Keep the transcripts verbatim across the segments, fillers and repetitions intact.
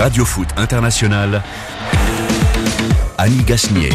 Radio Foot International, Annie Gasnier.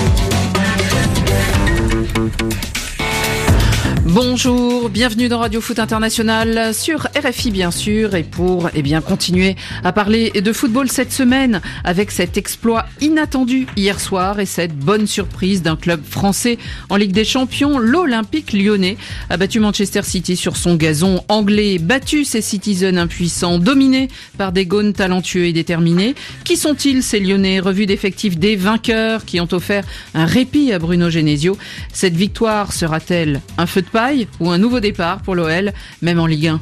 Bonjour, bienvenue dans Radio Foot International sur R F I bien sûr, et pour eh bien continuer à parler de football cette semaine avec cet exploit inattendu hier soir et cette bonne surprise d'un club français en Ligue des Champions. L'Olympique Lyonnais a battu Manchester City sur son gazon anglais, battu ses Citizens impuissants, dominés par des Gaunes talentueux et déterminés. Qui sont-ils ces Lyonnais? Revue d'effectifs des vainqueurs qui ont offert un répit à Bruno Genesio. Cette victoire sera-t-elle un feu de paille ou un nouveau départ pour l'O L, même en Ligue un?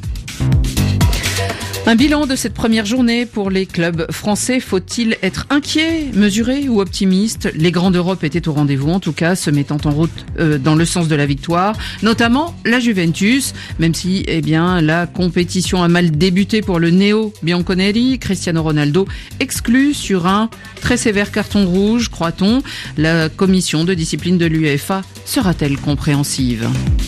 Un bilan de cette première journée pour les clubs français. Faut-il être inquiet, mesuré ou optimiste? Les grands d'Europe étaient au rendez-vous, en tout cas, se mettant en route euh, dans le sens de la victoire, notamment la Juventus, même si eh bien la compétition a mal débuté pour le néo Bianconeri. Cristiano Ronaldo exclu sur un très sévère carton rouge, croit-on. La commission de discipline de l'UEFA sera-t-elle compréhensive?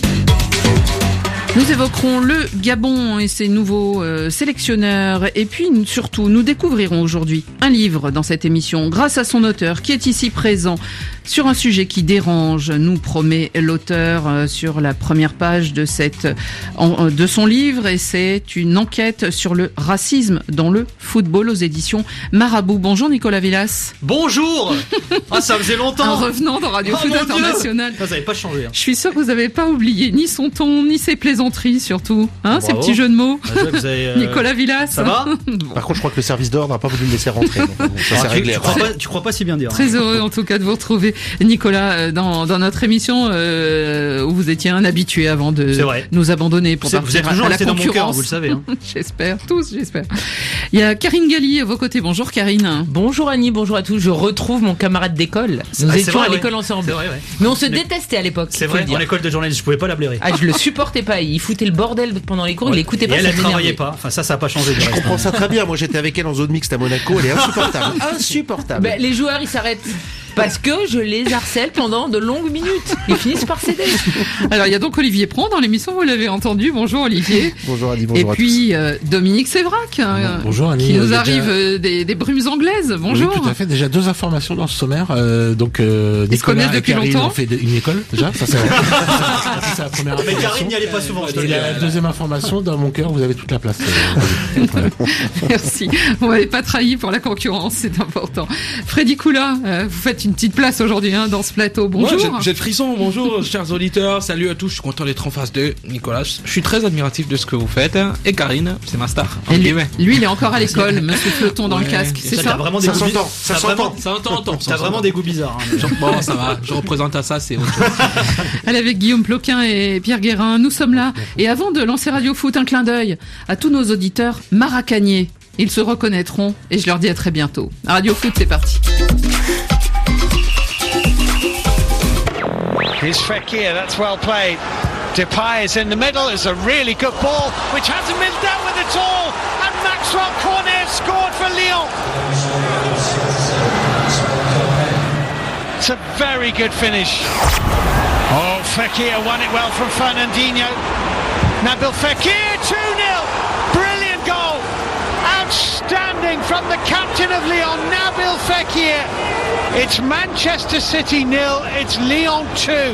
Nous évoquerons le Gabon et ses nouveaux euh, sélectionneurs, et puis surtout nous découvrirons aujourd'hui un livre dans cette émission grâce à son auteur qui est ici présent sur un sujet qui dérange, nous promet l'auteur euh, sur la première page de cette en, de son livre, et c'est une enquête sur le racisme dans le football aux éditions Marabout. Bonjour Nicolas Villas. Bonjour. Ah, ça faisait longtemps. En revenant dans Radio oh, Foot International. Ça n'avait pas changé. Hein. Je suis sûr que vous n'avez pas oublié ni son ton ni ses plaisanteries surtout, hein, Bravo. Ces petits jeux de mots. Ah, vous avez, euh... Nicolas Villas. Ça va? Bon. Par contre, je crois que le service d'ordre n'a pas voulu me laisser rentrer. Donc, ça ah, s'est tu, réglé. Tu crois, pas, tu crois pas si bien dire. Très hein. heureux en tout cas de vous retrouver, Nicolas, dans, dans notre émission euh, où vous étiez un habitué avant de nous abandonner pour vous partir vous êtes toujours à la dans concurrence. Mon cœur, vous le savez. Hein. J'espère, tous, j'espère. Il y a Karine Galli à vos côtés. Bonjour Karine. Bonjour Annie, bonjour à tous. Je retrouve mon camarade d'école. Nous ah, étions vrai, à l'école ouais. ensemble. Vrai, ouais. Mais on se Mais détestait à l'époque. C'est vrai, en école de journalisme, je pouvais pas la blairer. Ah, je le supportais pas. Il foutait le bordel pendant les cours, ouais. Il écoutait pas. Et elle, elle travaillait pas. Enfin, ça, ça a pas changé. Je comprends ça très bien. Moi, j'étais avec elle en zone mixte à Monaco. Elle est insupportable. Insupportable. Ben, les joueurs, ils s'arrêtent. Parce que je les harcèle pendant de longues minutes. Ils finissent par céder. Alors, il y a donc Olivier Pron dans l'émission, vous l'avez entendu. Bonjour Olivier. Bonjour Annie, bonjour Et à puis, tous. euh, Dominique Sévrac. Euh, bonjour Annie. Qui nous euh, arrive déjà... euh, des, des brumes anglaises. Bonjour. Oui, tout à fait. Déjà deux informations dans ce sommaire. Euh, donc, euh, Ils se connaissent Nicolas et depuis Karine longtemps. ont fait une école, déjà. Ça, c'est, ça, c'est la première Mais information. Karine n'y allait pas souvent. Et la deuxième information, dans mon cœur, vous avez toute la place. Voilà. Merci. Vous m'avez pas trahi pour la concurrence, c'est important. Freddy Koula, euh, vous faites une petite place aujourd'hui hein, dans ce plateau. Bonjour. Ouais, j'ai, j'ai le frisson. Bonjour, chers auditeurs. Salut à tous. Je suis content d'être en face de Nicolas. Je suis très admiratif de ce que vous faites. Et Karine, c'est ma star. Et lui, lui, il est encore à l'école. Monsieur Floton dans ouais, le casque, c'est ça. T'as vraiment des ça goûts s'entend. biz- Ça t'as s'entend. vraiment- Ça entend, entend. T'as vraiment des goûts bizarres. Hein, Bon, ça va. Je représente à ça, c'est autre chose. Elle est avec Guillaume Ploquin et Pierre Guérin. Nous sommes là. Et avant de lancer Radio Foot, un clin d'œil à tous nos auditeurs maracaniers. Ils se reconnaîtront et je leur dis à très bientôt. Radio Foot, c'est parti. Here's Fekir, that's well played. Depay is in the middle, it's a really good ball, which hasn't been dealt with at all, and Maxwell Cornet scored for Lyon. It's a very good finish. Oh, Fekir won it well from Fernandinho. Nabil Fekir, two nil. Brilliant goal. Outstanding from the captain of Lyon, Nabil Fekir. It's Manchester City nil, it's Lyon two.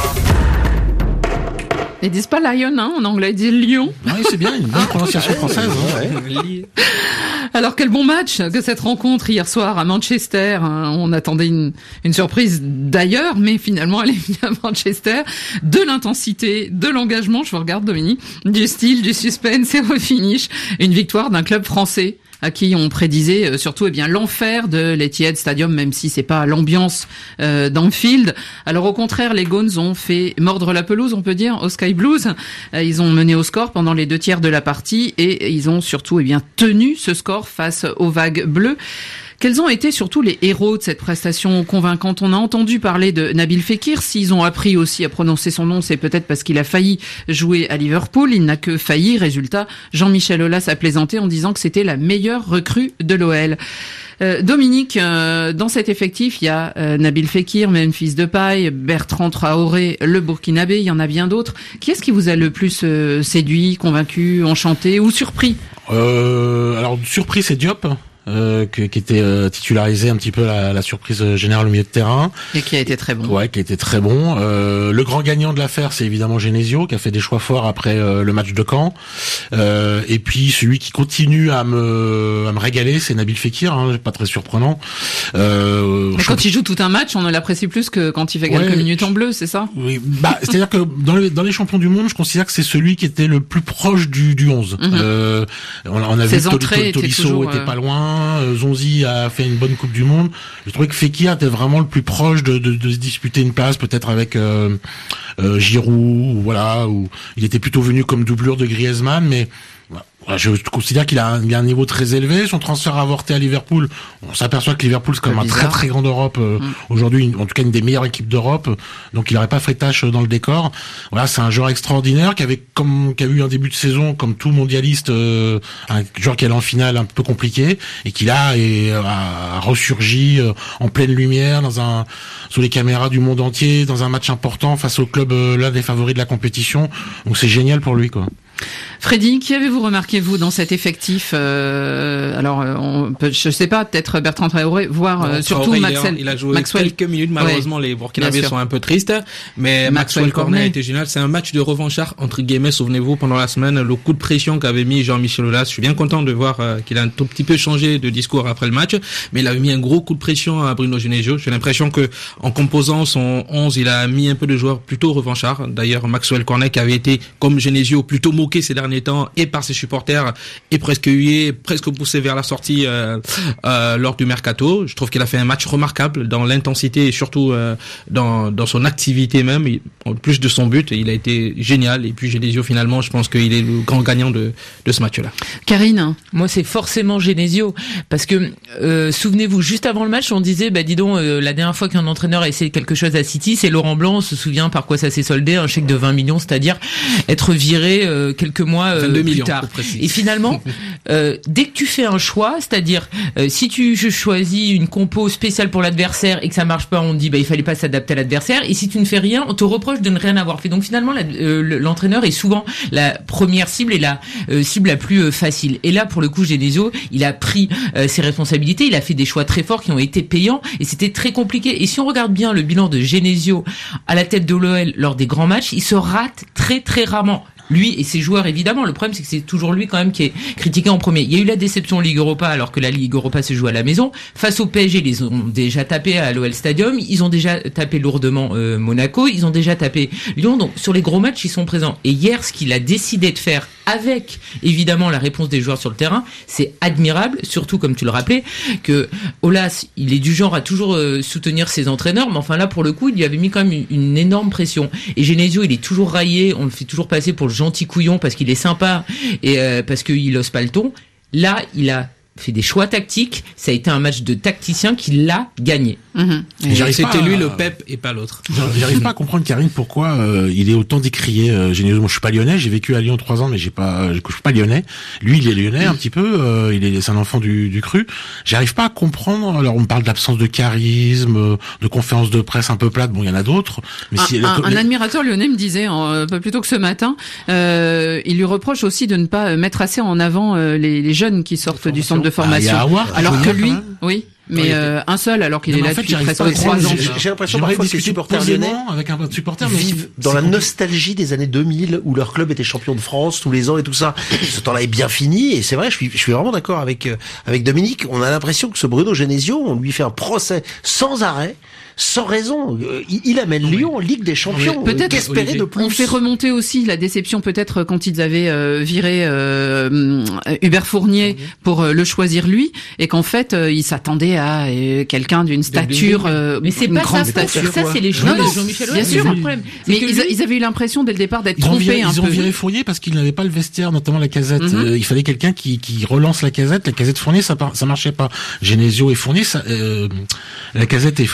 Ils disent pas Lion, hein, en anglais, ils disent Lyon. Oui, c'est bien, une bonne prononciation française. Hein. Alors, quel bon match que cette rencontre hier soir à Manchester. Hein. On attendait une, une surprise d'ailleurs, mais finalement, elle est venue à Manchester. De l'intensité, de l'engagement, je vous regarde Dominique, du style, du suspense et au finish. Une victoire d'un club français à qui on prédisait euh, surtout eh bien l'enfer de l'Etihad Stadium, même si c'est pas l'ambiance euh, d'Anfield. Alors au contraire, les Gaunes ont fait mordre la pelouse, on peut dire, aux Sky Blues. Euh, ils ont mené au score pendant les deux tiers de la partie et ils ont surtout eh bien tenu ce score face aux vagues bleues. Quels ont été surtout les héros de cette prestation convaincante? On a entendu parler de Nabil Fekir. S'ils ont appris aussi à prononcer son nom, c'est peut-être parce qu'il a failli jouer à Liverpool. Il n'a que failli. Résultat, Jean-Michel Aulas a plaisanté en disant que c'était la meilleure recrue de l'O L. Euh, Dominique, euh, dans cet effectif, il y a euh, Nabil Fekir, Memphis Depay, Bertrand Traoré, le Burkinabé, il y en a bien d'autres. Qui est-ce qui vous a le plus euh, séduit, convaincu, enchanté ou surpris? Euh, alors, surpris, c'est Diop. euh, que, qui était euh, titularisé un petit peu la, la surprise générale au milieu de terrain. Et qui a été très bon. Ouais, qui a été très bon. Euh, le grand gagnant de l'affaire, c'est évidemment Genesio, qui a fait des choix forts après euh, le match de Caen. Euh, et puis celui qui continue à me à me régaler, c'est Nabil Fekir, hein, pas très surprenant. Euh, Mais quand il joue tout un match, on ne l'apprécie plus que quand il fait quelques ouais, minutes en bleu, c'est ça? Oui, bah c'est-à-dire que dans les dans les champions du monde, je considère que c'est celui qui était le plus proche du du onze. Mm-hmm. Euh, on, on a Ses vu entrées que Tolisso étaient toujours, était euh... pas loin, euh, Zonzi a fait une bonne Coupe du Monde. Je trouvais que Fekir était vraiment le plus proche de de, de se disputer une place, peut-être avec euh, euh, Giroud, ou voilà, où il était plutôt venu comme doublure de Griezmann, mais je considère qu'il a, un, il a un niveau très élevé. Son transfert avorté à Liverpool, on s'aperçoit que Liverpool c'est quand même un très très grand Europe euh, mm. aujourd'hui, une, en tout cas une des meilleures équipes d'Europe. Donc il n'aurait pas fait tâche dans le décor. Voilà, c'est un joueur extraordinaire qui avait comme qui a eu un début de saison comme tout mondialiste, euh, un joueur qui allait en finale un peu compliqué et qui là est, a, a ressurgi euh, en pleine lumière dans un sous les caméras du monde entier dans un match important face au club euh, l'un des favoris de la compétition. Donc c'est génial pour lui quoi. Freddy, qui avez-vous remarqué vous dans cet effectif euh, Alors, on peut, je sais pas, peut-être Bertrand Traoré, voire non, euh, surtout Traoré, Maxwell. Il a joué Maxwell. quelques minutes. Malheureusement, ouais. les Burkinabés sont un peu tristes, mais Maxwell, Maxwell Cornet a été génial. C'est un match de revanchard entre guillemets. Souvenez-vous, pendant la semaine, le coup de pression qu'avait mis Jean-Michel Aulas. Je suis bien content de voir euh, qu'il a un tout petit peu changé de discours après le match, mais il a mis un gros coup de pression à Bruno Genesio. J'ai l'impression que en composant son onze, il a mis un peu de joueurs plutôt revanchards. D'ailleurs, Maxwell Cornet qui avait été comme Genesio plutôt moqué ces derniers temps et par ses supporters et presque hué, presque poussé vers la sortie euh, euh, lors du mercato. Je trouve qu'il a fait un match remarquable dans l'intensité et surtout euh, dans dans son activité même. Il, en plus de son but, il a été génial. Et puis Genesio finalement, je pense qu'il est le grand gagnant de de ce match-là. Karine, moi c'est forcément Genesio parce que euh, souvenez-vous, juste avant le match, on disait bah dis donc euh, la dernière fois qu'un entraîneur a essayé quelque chose à City, c'est Laurent Blanc. On se souvient par quoi ça s'est soldé, un chèque de vingt millions, c'est-à-dire être viré euh, quelques mois euh, plus millions, tard. Et finalement, euh, dès que tu fais un choix, c'est-à-dire euh, si tu je choisis une compo spéciale pour l'adversaire et que ça marche pas, on te dit bah il fallait pas s'adapter à l'adversaire. Et si tu ne fais rien, on te reproche de ne rien avoir fait. Donc finalement, la, euh, l'entraîneur est souvent la première cible et la euh, cible la plus euh, facile. Et là, pour le coup, Genesio, il a pris euh, ses responsabilités. Il a fait des choix très forts qui ont été payants et c'était très compliqué. Et si on regarde bien le bilan de Genesio à la tête de l'O L lors des grands matchs, il se rate très très rarement. Lui et ses joueurs, évidemment. Le problème, c'est que c'est toujours lui quand même qui est critiqué en premier. Il y a eu la déception en Ligue Europa, alors que la Ligue Europa se joue à la maison. Face au P S G, ils ont déjà tapé à l'O L Stadium. Ils ont déjà tapé lourdement euh, Monaco. Ils ont déjà tapé Lyon. Donc, sur les gros matchs, ils sont présents. Et hier, ce qu'il a décidé de faire, avec évidemment la réponse des joueurs sur le terrain, c'est admirable. Surtout, comme tu le rappelais, que Aulas, il est du genre à toujours euh, soutenir ses entraîneurs. Mais enfin là, pour le coup, il lui avait mis quand même une, une énorme pression. Et Genesio, il est toujours raillé. On le fait toujours passer pour le gentil couillon parce qu'il est sympa et euh, parce qu'il ose pas le ton. Là, il a fait des choix tactiques. Ça a été un match de tacticien qui l'a gagné. Mmh. C'était lui le Pep et pas l'autre. J'arrive pas à comprendre, Karine, pourquoi euh, il est autant décrié. Euh, Genesio. Moi, je suis pas lyonnais. J'ai vécu à Lyon trois ans, mais j'ai pas, je suis pas lyonnais. Lui, il est lyonnais un petit peu. Euh, il est, c'est un enfant du, du cru. J'arrive pas à comprendre. Alors, on me parle d'absence de charisme, de conférences de presse un peu plates. Bon, il y en a d'autres. Mais un, si, un, les... un admirateur lyonnais me disait, un peu plus tôt que ce matin, euh, il lui reproche aussi de ne pas mettre assez en avant euh, les, les jeunes qui sortent du centre de formation. Ah, Howard, alors que lui, oui. Mais euh, un seul, alors qu'il non, est là en fait, depuis presque trois ans. J'ai, j'ai l'impression parfois que les supporters lyonnais avec un supporter vivent dans la nostalgie des années deux mille où leur club était champion de France tous les ans et tout ça. Ce temps-là est bien fini et c'est vrai, je suis, je suis vraiment d'accord avec avec Dominique. On a l'impression que ce Bruno Genesio, on lui fait un procès sans arrêt. Sans raison, il, il amène oui. Lyon en Ligue des Champions. Oui. Peut-être qu'espérer de plus. On fait remonter aussi la déception peut-être quand ils avaient euh, viré euh, Hubert Fournier pour euh, le choisir lui, et qu'en fait euh, ils s'attendaient à euh, quelqu'un d'une stature, euh, mais c'est une pas grande ça, stature. Ça c'est les choix de Jean-Michel Aulas. Bien sûr, problème. Mais ils, lui... ils avaient eu l'impression dès le départ d'être ils trompés viré, un ils peu. Ils ont viré Fournier parce qu'il n'avait pas le vestiaire, notamment la Casette. Mm-hmm. Euh, il fallait quelqu'un qui, qui relance la Casette. La Casette Fournier, ça ça marchait pas. Genesio et Fournier, ça, euh, la Casette et, et Genesio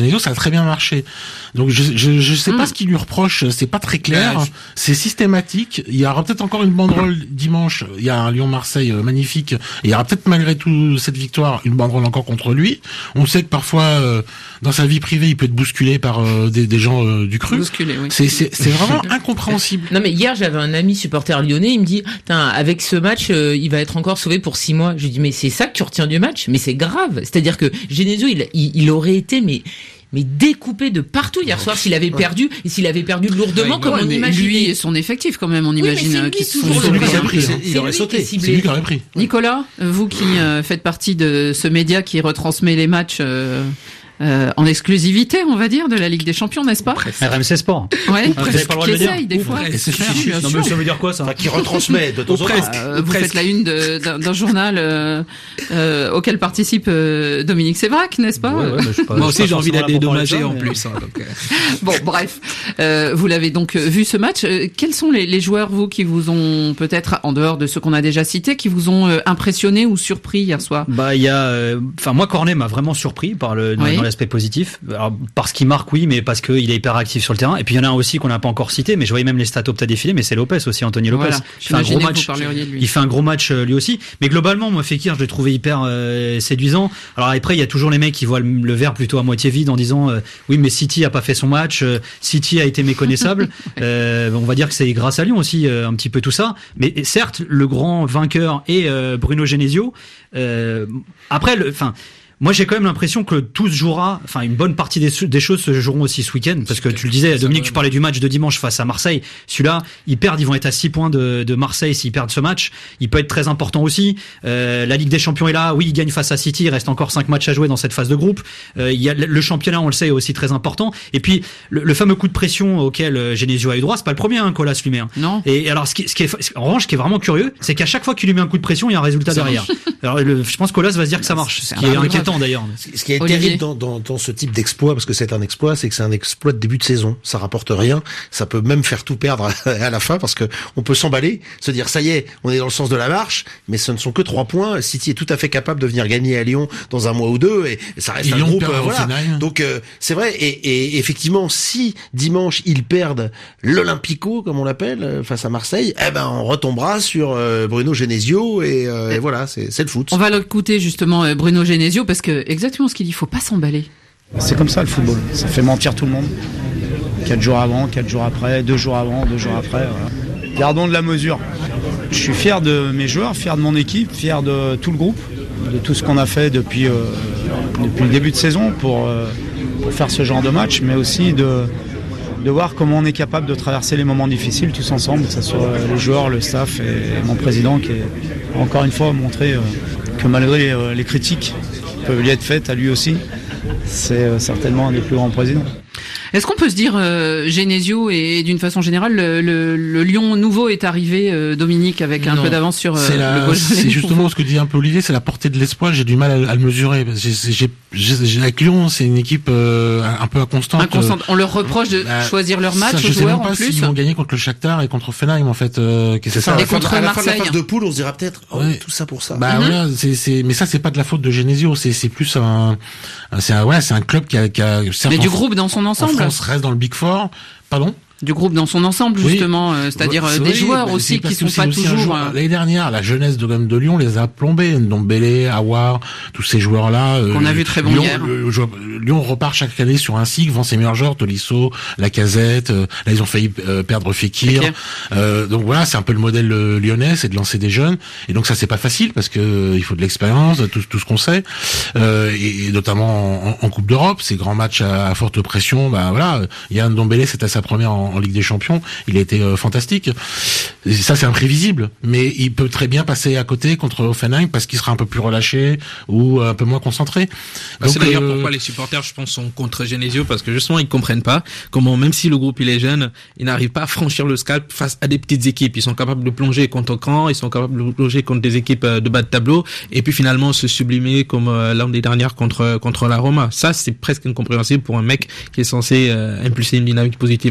Genesio, ça a très bien marché. Donc je je, je sais mmh. pas ce qu'il lui reproche, c'est pas très clair, ouais, je... c'est systématique. Il y aura peut-être encore une banderole dimanche, il y a un Lyon-Marseille magnifique, et il y aura peut-être malgré tout cette victoire une banderole encore contre lui. On sait que parfois euh, dans sa vie privée, il peut être bousculé par euh, des, des gens euh, du cru. Bousculé, oui. C'est c'est c'est vraiment incompréhensible. Non mais hier j'avais un ami supporter lyonnais, il me dit avec ce match euh, il va être encore sauvé pour six mois. Je lui dis mais c'est ça que tu retiens du match, mais c'est grave. C'est-à-dire que Genesio il, il il aurait été mais mais découpé de partout hier soir s'il avait perdu et s'il avait perdu lourdement ouais, comme ouais, on imaginait. Lui et son effectif quand même on oui, imagine qui sont toujours le pris, pris, il aurait sauté. C'est lui qui aurait pris. Nicolas, vous qui euh, faites partie de ce média qui retransmet les matchs euh, Euh, en exclusivité, on va dire, de la Ligue des Champions, n'est-ce pas? R M C Sport. Ouais, vous avez pas le droit de le dire. Des fois. Et c'est cher. Non, mais ça veut dire quoi, ça? Enfin, qui retransmet de temps en temps. Euh, vous faites la une de, d'un, d'un journal euh, euh, auquel participe euh, Dominique Sévrac, n'est-ce pas? Ouais, ouais, pas moi aussi, j'ai envie d'être dédommagé en plus. Hein, donc, euh... Bon, bref. Euh, vous l'avez donc vu ce match. Quels sont les, les joueurs, vous, qui vous ont peut-être, en dehors de ceux qu'on a déjà cités, qui vous ont euh, impressionné ou surpris hier soir? Bah, il y a, enfin, euh, moi, Cornet m'a vraiment surpris par le, dans, oui. dans l'aspect positif. Alors, parce qu'il marque, oui, mais parce qu'il est hyper actif sur le terrain. Et puis il y en a un aussi qu'on n'a pas encore cité, mais je voyais même les stats opta défiler, mais c'est Lopez aussi, Anthony Lopez. Voilà. Il fait un gros match. Il fait un gros match lui aussi. Mais globalement, moi, Fekir, je l'ai trouvé hyper euh, séduisant. Alors après, il y a toujours les mecs qui voient le, le verre plutôt à moitié vide en disant euh, oui, mais City a pas fait son match, euh, City a été méconnaissable. euh, on va dire que c'est grâce à Lyon aussi euh, un petit peu tout ça. Mais certes, le grand vainqueur est euh, Bruno Genesio. Euh, après, le, enfin. Moi, j'ai quand même l'impression que tout se jouera, enfin, une bonne partie des, des choses se joueront aussi ce week-end, parce que tu le disais, Dominique, tu parlais du match de dimanche face à Marseille. Celui-là, ils perdent, ils vont être à six points de, de Marseille s'ils perdent ce match. Il peut être très important aussi. Euh, la Ligue des Champions est là. Oui, ils gagnent face à City. Il reste encore cinq matchs à jouer dans cette phase de groupe. Euh, il y a le championnat, on le sait, est aussi très important. Et puis, le, le fameux coup de pression auquel Genesio a eu droit, c'est pas le premier, hein, Colas lui met. Hein. Non. Et alors, ce qui, ce qui est, en revanche, ce qui est vraiment curieux, c'est qu'à chaque fois qu'il lui met un coup de pression, il y a un résultat ça derrière. Alors, le, je pense que Colas va se dire que ça marche, ce qui est inquiétant d'ailleurs. Ce qui est Olivier. terrible dans, dans, dans ce type d'exploit, parce que c'est un exploit, c'est que c'est un exploit de début de saison. Ça rapporte rien. Ça peut même faire tout perdre à, à la fin, parce que on peut s'emballer, se dire ça y est, on est dans le sens de la marche, mais ce ne sont que trois points. City est tout à fait capable de venir gagner à Lyon dans un mois ou deux, et, et ça reste et un Lyon groupe. Euh, voilà. Donc euh, c'est vrai. Et, et effectivement, si dimanche ils perdent l'Olympico, comme on l'appelle, face à Marseille, eh ben on retombera sur euh, Bruno Genesio, et, euh, et voilà, c'est, c'est le foot. On va l'écouter justement, Bruno Genesio, parce que exactement ce qu'il dit, il faut pas s'emballer. C'est comme ça le football, ça fait mentir tout le monde. Quatre jours avant, quatre jours après, deux jours avant, deux jours après. Voilà. Gardons de la mesure. Je suis fier de mes joueurs, fier de mon équipe, fier de tout le groupe, de tout ce qu'on a fait depuis, euh, depuis le début de saison pour, euh, pour faire ce genre de match, mais aussi de, de voir comment on est capable de traverser les moments difficiles tous ensemble, que ce soit les joueurs, le staff et mon président qui a encore une fois montré euh, que malgré euh, les critiques qui peuvent lui être faites à lui aussi, c'est euh, certainement un des plus grands présidents. Est-ce qu'on peut se dire, euh, Genesio et d'une façon générale, le, le, le Lyon nouveau est arrivé, euh, Dominique, avec un non. peu d'avance sur euh, c'est la, le goal. C'est justement ce que dit un peu Olivier, c'est la portée de l'espoir. J'ai du mal à, à le mesurer. J'ai, j'ai, j'ai, avec Lyon, c'est une équipe euh, un peu inconstante. Inconstante. On leur reproche de bah, choisir leur match ça, aux joueurs en plus. Je sais même pas s'ils vont gagner contre le Shakhtar et contre Offenheim en fait. Euh, c'est ça. Et contre à la fin de la phase de poule, on se dira peut-être oh, ouais. tout ça pour ça. Bah mm-hmm. voilà, c'est, c'est, mais ça c'est pas de la faute de Genesio. C'est, c'est plus un, c'est un, ouais, c'est un club qui a, qui a. Mais du groupe dans son ensemble. En France reste dans le Big Four. Pardon? Du groupe dans son ensemble, justement, oui. euh, c'est-à-dire c'est des vrai, joueurs bah, aussi qui sont pas toujours. Joueur, euh... L'année dernière, la jeunesse de, de Lyon les a plombés, Ndombele, Aouar, tous ces joueurs-là. Qu'on euh, a vu très bon Lyon, hier. Le, le, Lyon repart chaque année sur un cycle, vend ses meilleurs joueurs, Tolisso, Lacazette. Euh, là, ils ont failli euh, perdre Fekir. Okay. Euh, donc voilà, c'est un peu le modèle euh, lyonnais, c'est de lancer des jeunes. Et donc ça, c'est pas facile parce que euh, il faut de l'expérience, tout, tout ce qu'on sait, euh, et, et notamment en, en Coupe d'Europe, ces grands matchs à, à forte pression. Bah voilà, Yann Ndombele, c'était sa première en, en Ligue des Champions. Il a été euh, fantastique. Et ça, c'est imprévisible. Mais il peut très bien passer à côté contre Offenheim parce qu'il sera un peu plus relâché ou un peu moins concentré. Bah, donc, c'est d'ailleurs euh... pourquoi les supporters, je pense, sont contre Genesio, parce que justement, ils comprennent pas comment, même si le groupe il est jeune, ils n'arrivent pas à franchir le scalp face à des petites équipes. Ils sont capables de plonger contre Caen, ils sont capables de plonger contre des équipes de bas de tableau, et puis finalement se sublimer comme euh, l'année dernière contre contre la Roma. Ça, c'est presque incompréhensible pour un mec qui est censé euh, impulser une dynamique positive à ces jeunes.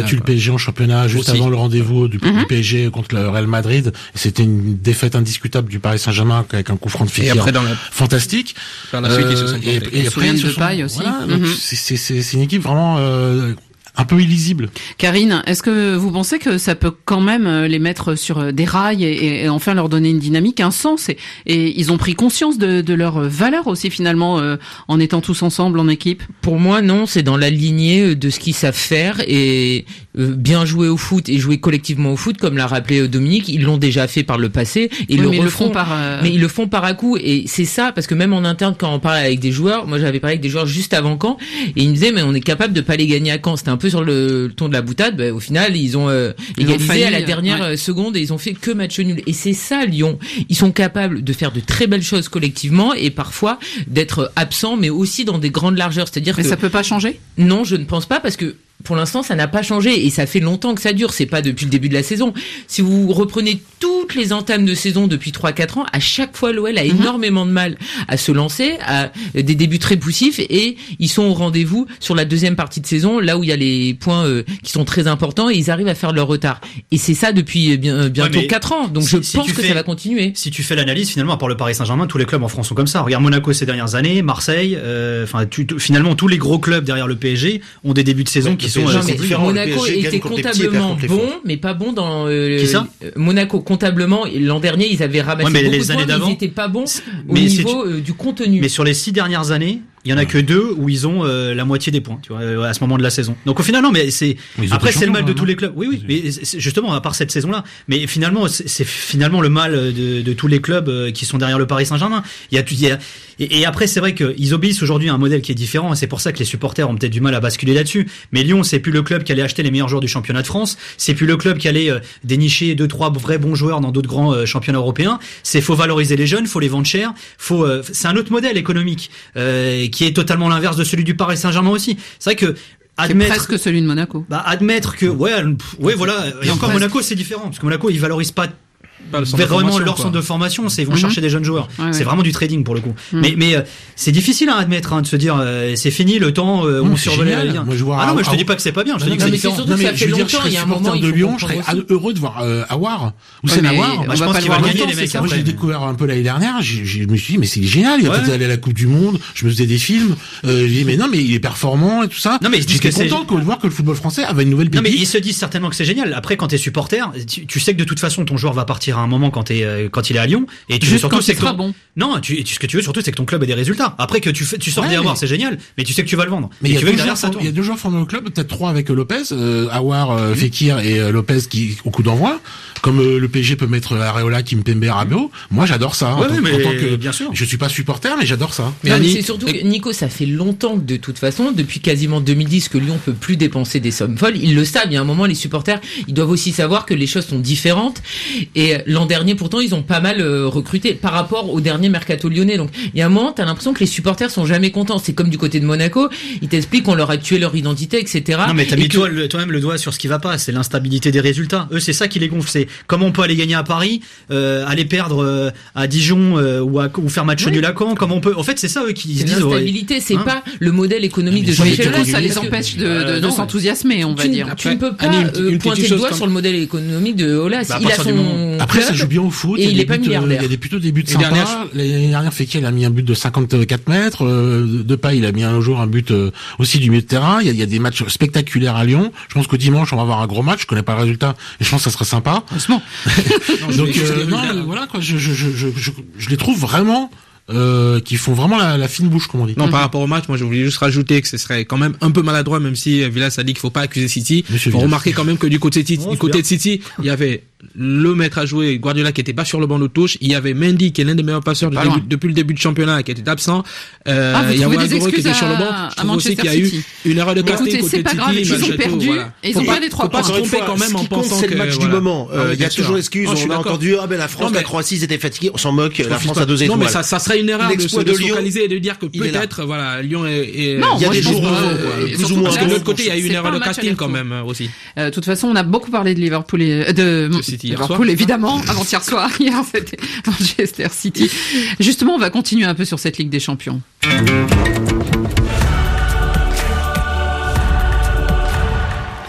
battu le P S G en championnat juste Aussi. avant le rendez-vous du, Mm-hmm. du P S G contre le Real Madrid. C'était une défaite indiscutable du Paris Saint-Germain avec un coup franc de Et Fekir après, dans la, fantastique. par la suite, ils se sont Euh, plantés. et, et On se après, souvient ils se de sont- Paille aussi. voilà, donc Mhm. c'est, c'est, c'est, c'est une équipe vraiment euh, un peu illisible. Karine, est-ce que vous pensez que ça peut quand même euh, les mettre sur euh, des rails et, et enfin leur donner une dynamique, un sens, et, et ils ont pris conscience de, de leur valeur aussi finalement euh, en étant tous ensemble en équipe? Pour moi, non, c'est dans la lignée de ce qu'ils savent faire et euh, bien jouer au foot et jouer collectivement au foot, comme l'a rappelé euh, Dominique, ils l'ont déjà fait par le passé. Ils Oui, le mais ils le refont font par. euh, Mais ils le font par à coup, et c'est ça, parce que même en interne, quand on parle avec des joueurs, moi j'avais parlé avec des joueurs juste avant Caen, et ils me disaient mais on est capable de pas les gagner à Caen. C'était un peu sur le, le ton de la boutade. Ben, au final, ils ont euh, Ils ont égalisé failli, à la dernière ouais. euh, seconde et ils ont fait que match nul. Et c'est ça Lyon. Ils sont capables de faire de très belles choses collectivement et parfois d'être absents, mais aussi dans des grandes largeurs. C'est-à-dire Mais que ça peut pas changer? non, je ne pense pas, parce que pour l'instant, ça n'a pas changé et ça fait longtemps que ça dure. C'est pas depuis le début de la saison. Si vous reprenez toutes les entames de saison depuis trois quatre ans, à chaque fois l'O L a Mhm. énormément de mal à se lancer, à des débuts très poussifs, et ils sont au rendez-vous sur la deuxième partie de saison, là où il y a les points euh, qui sont très importants, et ils arrivent à faire leur retard. Et c'est ça depuis euh, bien, euh, bientôt Ouais, mais quatre ans. Donc si- je si pense tu que fais- ça va continuer. Si tu fais l'analyse, finalement, à part le Paris Saint-Germain, tous les clubs en France sont comme ça. Regarde Monaco ces dernières années, Marseille, euh, enfin, tu- tu- finalement, tous les gros clubs derrière le P S G ont des débuts de saison Ouais, qui le sont P S G, euh, c'est mais différent. Le Monaco P S G était gagne contre les petits et perd comptablement contre les bon, forts. mais pas bon dans euh, Qui ça euh, Monaco comptablement. et L'an dernier, ils avaient ramassé Ouais, mais beaucoup les de points, années mais d'avant, ils étaient pas bons au mais si niveau euh, du contenu. Mais sur les six dernières années, il y en a que deux où ils ont euh, la moitié des points, tu vois, euh, à ce moment de la saison. Donc au final, non, mais c'est Mais ils ont après été c'est le champions, mal de quand tous même, les clubs. Oui, oui, mais c'est- justement à part cette saison-là, mais finalement c'est c'est finalement le mal de, de tous les clubs euh, qui sont derrière le Paris Saint-Germain. Il y a, il y a et, et après c'est vrai qu'ils obéissent aujourd'hui à un modèle qui est différent, et c'est pour ça que les supporters ont peut-être du mal à basculer là-dessus. Mais Lyon, c'est plus le club qui allait acheter les meilleurs joueurs du championnat de France, c'est plus le club qui allait euh, dénicher deux trois vrais bons joueurs dans d'autres grands euh, championnats européens. C'est faut valoriser les jeunes, faut les vendre cher, faut euh, c'est un autre modèle économique euh, qui est totalement l'inverse de celui du Paris Saint-Germain aussi. C'est vrai que C'est admettre presque celui de Monaco. bah admettre que ouais pff, ouais voilà, et Non, encore presque. Monaco c'est différent parce que Monaco ils valorisent pas Pas le centre de vraiment formation, leur quoi. centre de formation, c'est ils vont Mhm. chercher des jeunes joueurs. Ouais, c'est ouais. vraiment du trading pour le coup. Mhm. Mais mais euh, c'est difficile à admettre hein, de se dire euh, c'est fini le temps euh, où Non, on c'est survolait la génial. Ligue un. Moi, je vois Ah non, mais je te Aouar- dis pas que c'est pas bien, je te Non, dis que non, c'est mais c'est différent. surtout Non, que mais ça fait je veux dire, longtemps, je serais il y a un supporter moment, il de faut Lyon, je serais comprendre aussi. heureux de voir euh, Aouar. Ou Ouais, c'est mais Aouar. on Bah, va je pas pense le qu'il voir va longtemps, gagner les c'est mecs ça. Moi, après. j'ai découvert un peu l'année dernière. J'ai, j'ai- je me suis dit, mais c'est génial. Il va Ouais. peut-être aller à la Coupe du Monde. Je me faisais des films. Euh, j'ai dit, mais non, mais il est performant et tout ça. Non, mais ils se disent J'étais que c'est- content de voir que le football français avait une nouvelle Non mais pépite. ils se disent certainement que c'est génial. Après quand t'es supporter, tu, tu sais que de toute façon ton joueur va partir à un moment quand t'es euh, quand il est à Lyon, et tu veux Juste surtout quand c'est il que sera ton- bon. non, tu, tu- ce que tu veux surtout c'est que ton club ait des résultats. Après que tu fais, tu sors Ouais, des avoirs, mais- c'est génial, mais tu sais que tu vas le vendre. Mais et il y, a tu veux deux que derrière joueurs, ça for- il y a tourne. deux joueurs formés au club, peut-être trois avec euh, Lopez, euh, Aouar, euh, Fekir et euh, Lopez qui au coup d'envoi. Comme euh, le P S G peut mettre Areola, Kimpembe, Rabiot. Moi, j'adore ça. en Ouais, tant- ouais, mais en tant que bien sûr. je suis pas supporter, mais j'adore ça. Mais, non, mais Annie- c'est surtout que Nico, ça fait longtemps que de toute façon, depuis quasiment deux mille dix, que Lyon peut plus dépenser des sommes folles. Ils le savent. Il y a un moment, les supporters, ils doivent aussi savoir que les choses sont différentes. Et euh, l'an dernier, pourtant, ils ont pas mal euh, recruté par rapport au dernier mercato lyonnais. Donc, il y a un moment, t'as l'impression que les supporters sont jamais contents. C'est comme du côté de Monaco. Ils t'expliquent qu'on leur a tué leur identité, et cetera. Non mais t'as Et mis que- toi, le- toi-même le doigt sur ce qui va pas, c'est l'instabilité des résultats. Eux c'est ça qui les gonfle, c'est comment on peut aller gagner à Paris, euh, aller perdre euh, à Dijon euh, ou, à, ou faire match Oui. nul à Caen, comment on peut. En fait c'est ça eux qui se C'est disent. ouais. l'instabilité, c'est Hein pas le modèle économique de Mais Mais Jean-Michel Jean-Michel là, ça Aulas. les Parce que- empêche de, Euh, de, de non, s'enthousiasmer, on va tu, dire. tu Après, ne peux pas Annie, une- euh, une pointer petite le chose doigt comme- sur le modèle économique de Aulas. Bah, à il a partir du son moment- Après, ça club. joue bien au foot. et il y a il des est pas buts, euh, milliardaire. Il y a des plutôt des buts Et sympas. dernière- L'année dernière, Fekir, il a mis un but de cinquante-quatre mètres. Euh, Depay, il a mis un jour un but euh, aussi du milieu de terrain. Il y, a, il y a des matchs spectaculaires à Lyon. Je pense que dimanche, on va avoir un gros match. Je connais pas le résultat, mais je pense que ça serait sympa. Doucement. Donc, euh, non, euh, voilà, quoi. Je, je, je, je, je, je les trouve vraiment, euh, qui font vraiment la, la fine bouche, comme on dit. Non, par rapport au match, moi je voulais juste rajouter que ce serait quand même un peu maladroit, même si euh, Villas a dit qu'il faut pas accuser City. Monsieur Il faut Villas. remarquer quand même que du côté de City, Oh, du c'est côté bien. de City, il y avait le maître à jouer, Guardiola, qui était pas sur le banc de touche. Il y avait Mendy, qui est l'un des meilleurs passeurs du Pas début- loin. depuis le début du championnat, qui était absent. Euh, Ah, vous il y a trouvez des Ouattara qui excuses était sur le banc. à- Je à trouve aussi qu'il y a Manchester eu City. une erreur de Mais casting écoutez, côté c'est de pas City. grave, ils ont malgré tout, perdu voilà. et ils Faut ont pas- gagné trois faut pas points. se Encore une tromper fois, quand même ce en qui compte, pensant c'est que le match du voilà. moment. Ah Euh, oui, Il y a bien sûr. toujours excuse. Non, je suis On a d'accord. entendu, ah ben la France, Non, mais- la Croatie, ils étaient fatigués. On s'en moque. Je La refuse France pas. a deux Non, étoiles. mais ça, ça serait une erreur de se, L'exploit de de se Lyon, focaliser et de dire que il est là. peut-être, voilà, Lyon est, est- Non, Il y a moi, des je pense jours, pas, euh, euh, plus surtout ou moins que Parce que de là, l'autre côté, il y a eu une c'est erreur pas de un match casting quand aller-retour. même euh, aussi. Euh, De toute façon, on a beaucoup parlé de Liverpool, et, de De City hier Liverpool soir. évidemment, avant-hier soir. Hier, c'était Manchester City. Justement, on va continuer un peu sur cette Ligue des Champions.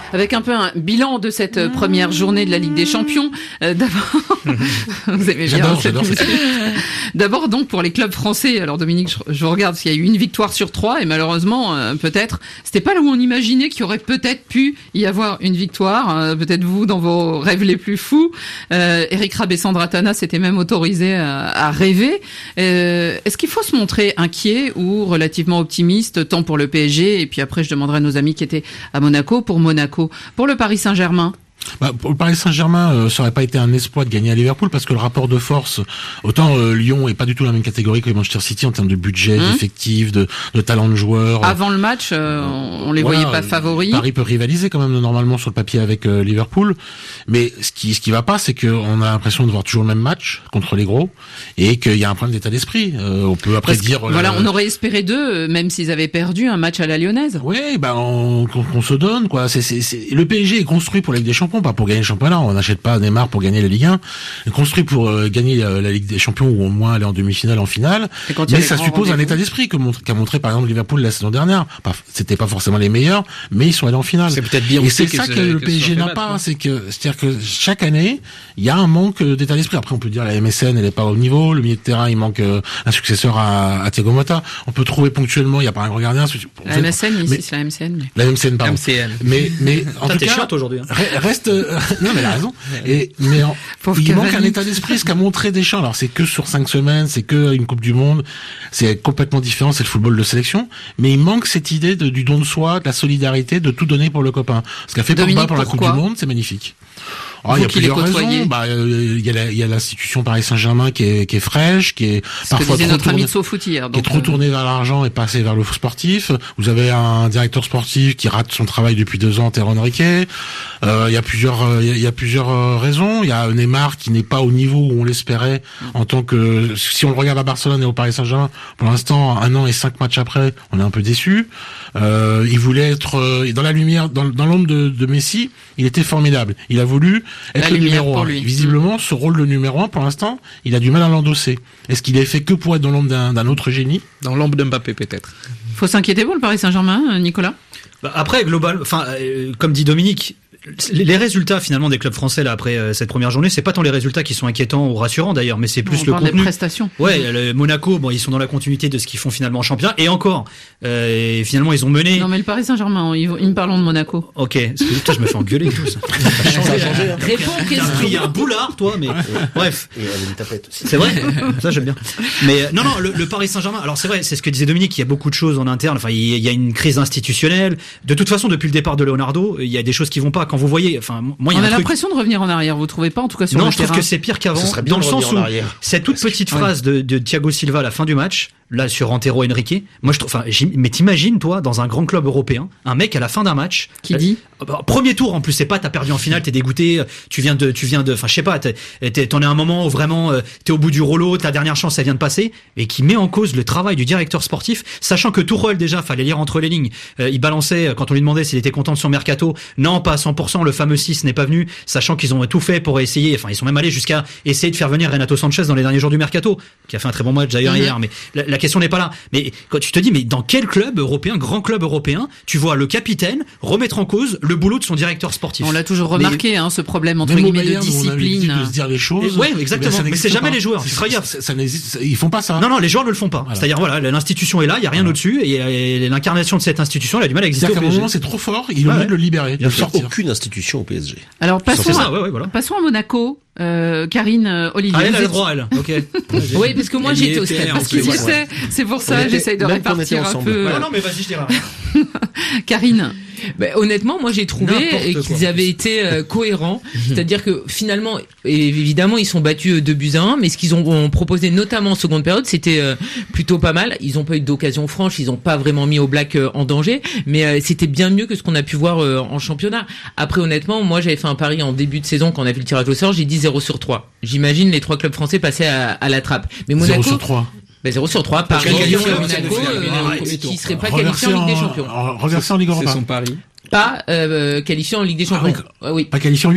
avec un peu un bilan de cette mmh. première journée de la Ligue des Champions. Euh, d'abord, vous aimez bien j'adore, cette j'adore musique. D'abord donc pour les clubs français. Alors Dominique, je, je regarde s'il y a eu une victoire sur trois et malheureusement euh, peut-être c'était pas là où on imaginait qu'il y aurait peut-être pu y avoir une victoire. Euh, peut-être vous dans vos rêves les plus fous. Euh, Eric Rabessandratana s'était même autorisé à, à rêver. Euh, est-ce qu'il faut se montrer inquiet ou relativement optimiste tant pour le P S G et puis après je demanderai à nos amis qui étaient à Monaco pour Monaco, pour le Paris Saint-Germain? Bah, pour le Paris Saint-Germain, euh, ça aurait pas été un exploit de gagner à Liverpool parce que le rapport de force, autant euh, Lyon est pas du tout la même catégorie que Manchester City en termes de budget, mmh. d'effectifs, de, de talent de joueurs. Avant le match, euh, on les voilà, voyait pas favoris. Paris peut rivaliser quand même normalement sur le papier avec euh, Liverpool, mais ce qui ce qui va pas, c'est qu'on a l'impression de voir toujours le même match contre les gros et qu'il y a un problème d'état d'esprit. Euh, on peut après parce dire. Que, euh, voilà, on aurait espéré d'eux, même s'ils avaient perdu un match à la Lyonnaise. Oui, bah on, on, on se donne quoi. C'est, c'est, c'est le P S G est construit pour la Ligue des Champions, pas pour gagner le championnat. On n'achète pas Neymar pour gagner la Ligue un. Il est construit pour euh, gagner euh, la Ligue des Champions ou au moins aller en demi-finale, en finale. Mais ça suppose un état d'esprit que montre, qu'a montré par exemple Liverpool la saison dernière. Pas, c'était pas forcément les meilleurs, mais ils sont allés en finale. C'est peut-être bien et aussi c'est ça que, que, que le que P S G n'a pas. C'est que, c'est-à-dire que chaque année, il y a un manque d'état d'esprit. Après, on peut dire la M S N, elle est pas au niveau. Le milieu de terrain, il manque euh, un successeur à, à Thiago Motta. On peut trouver ponctuellement, il y a pas un grand gardien. La M S N, ici, c'est la M C N. Mais... La M C N, pardon. M C N. Mais, mais, en T'as tout cas, chiante aujourd'hui. Hein. Reste, euh, non, mais elle a raison. Et, mais en, il Cavani. Manque un état d'esprit, ce qu'a montré Deschamps. Alors, c'est que sur cinq semaines, c'est que une Coupe du Monde. C'est complètement différent, c'est le football de sélection. Mais il manque cette idée de, du don de soi, de la solidarité, de tout donner pour le copain. Ce qu'a fait Pogba pour la Coupe du Monde, c'est magnifique. Oh, il y a plusieurs raisons. Bah, euh, il y a la, il y a l'institution Paris Saint-Germain qui est, qui est fraîche, qui est ce parfois que trop notre tournée, ami de foot hier, donc qui est trop euh... tournée vers l'argent et pas assez vers le sportif. Vous avez un directeur sportif qui rate son travail depuis deux ans, Théron Riquet. Euh, il y a plusieurs, euh, il y a plusieurs raisons. Il y a Neymar qui n'est pas au niveau où on l'espérait mmh. en tant que, si on le regarde à Barcelone et au Paris Saint-Germain, pour l'instant, un an et cinq matchs après, on est un peu déçu. Euh, il voulait être euh, dans la lumière, dans, dans l'ombre de, de Messi. Il était formidable. Il a voulu être la le numéro un. Visiblement, mmh. ce rôle de numéro un, pour l'instant, il a du mal à l'endosser. Est-ce qu'il est fait que pour être dans l'ombre d'un, d'un autre génie? Dans l'ombre de Mbappé, peut-être. Faut s'inquiéter pour le Paris Saint-Germain, Nicolas? Bah après, global, enfin, euh, comme dit Dominique, les résultats finalement des clubs français là après euh, cette première journée, c'est pas tant les résultats qui sont inquiétants ou rassurants d'ailleurs, mais c'est plus on le parle contenu. Des prestations. Ouais, le Monaco, bon, ils sont dans la continuité de ce qu'ils font finalement en championnat et encore, euh, et finalement ils ont mené. Non mais le Paris Saint-Germain, ils, ils me parlent de Monaco. Ok, parce que putain, je me fais engueuler tout ça. Ça a changé. Ça a changé hein. Réponds aux questions. Il y a un boulard, toi, mais bref. Et elle a une tapette aussi. C'est vrai. Ça j'aime bien. Mais non, non, le, le Paris Saint-Germain. Alors c'est vrai, c'est ce que disait Dominique. Il y a beaucoup de choses en interne. Enfin, il y a une crise institutionnelle. De toute façon, depuis le départ de Leonardo, il y a des choses qui vont pas. Quand vous voyez, enfin. Moi, on a, a l'impression truc... de revenir en arrière, vous trouvez pas en tout cas sur non, le je terrain. trouve que c'est pire qu'avant, dans le sens où cette toute petite phrase de, de Thiago Silva à la fin du match, là sur Antero Henrique, moi je trouve, enfin, mais t'imagines toi dans un grand club européen, un mec à la fin d'un match qui dit euh, bah, premier tour en plus, c'est pas t'as perdu en finale, t'es dégoûté, tu viens de, tu viens de, enfin je sais pas, t'es, t'es, t'en es à un moment où vraiment euh, t'es au bout du rouleau, ta dernière chance elle vient de passer, et qui met en cause le travail du directeur sportif, sachant que Tourelle déjà fallait lire entre les lignes, euh, il balançait quand on lui demandait s'il était content de son mercato, non pas à cent pour cent, le fameux six n'est pas venu, sachant qu'ils ont tout fait pour essayer, enfin ils sont même allés jusqu'à essayer de faire venir Renato Sanchez dans les derniers jours du mercato, qui a fait un très bon match d'ailleurs mm-hmm. hier, mais la, la question n'est pas là. Mais quand tu te dis, mais dans quel club européen, grand club européen, tu vois le capitaine remettre en cause le boulot de son directeur sportif? On l'a toujours remarqué, mais, hein, ce problème entre guillemets de discipline. De se dire les choses. Ouais, exactement. Mais, mais c'est jamais pas. Les joueurs. Ça, ça, ça, ça n'existe, ils font pas ça. Non, non, les joueurs ne le font pas. Voilà. C'est-à-dire, voilà, l'institution est là, il y a rien voilà. au-dessus, et, et l'incarnation de cette institution, elle a du mal à exister. C'est-à-dire qu'à un moment, c'est trop fort, ils ont envie de le libérer. Il n'y a aucune institution au P S G. Alors, passons à, ouais, ouais, voilà. passons à Monaco. Euh, Karine euh, Olivier. Ah, elle a le droit, elle. Ok. Oui, parce que moi j'étais au stade. Parce que tu sais, c'est pour ça, j'essaye de répartir un peu. Ouais, non, mais vas-y, je dirai rien. Karine. Ben, honnêtement, moi j'ai trouvé qu'ils quoi. avaient été euh, cohérents, c'est-à-dire que finalement, évidemment, ils sont battus deux buts à un, mais ce qu'ils ont, ont proposé notamment en seconde période, c'était euh, plutôt pas mal. Ils n'ont pas eu d'occasion franche, ils n'ont pas vraiment mis au Black euh, en danger, mais euh, c'était bien mieux que ce qu'on a pu voir euh, en championnat. Après, honnêtement, moi j'avais fait un pari en début de saison quand on a fait le tirage au sort, j'ai dit zéro sur trois. J'imagine les trois clubs français passer à, à la trappe. Mais Monaco. zéro sur trois. Ben zéro sur trois, Paris, Lyon et Monaco, euh, qui serait pas qualifié en Ligue des Champions. Reversé en Ligue Europa. C'est son pari. Pas euh, qualifié en Ligue des Champions. Ah, oui. Ah, oui. Pas qualifié en huitième.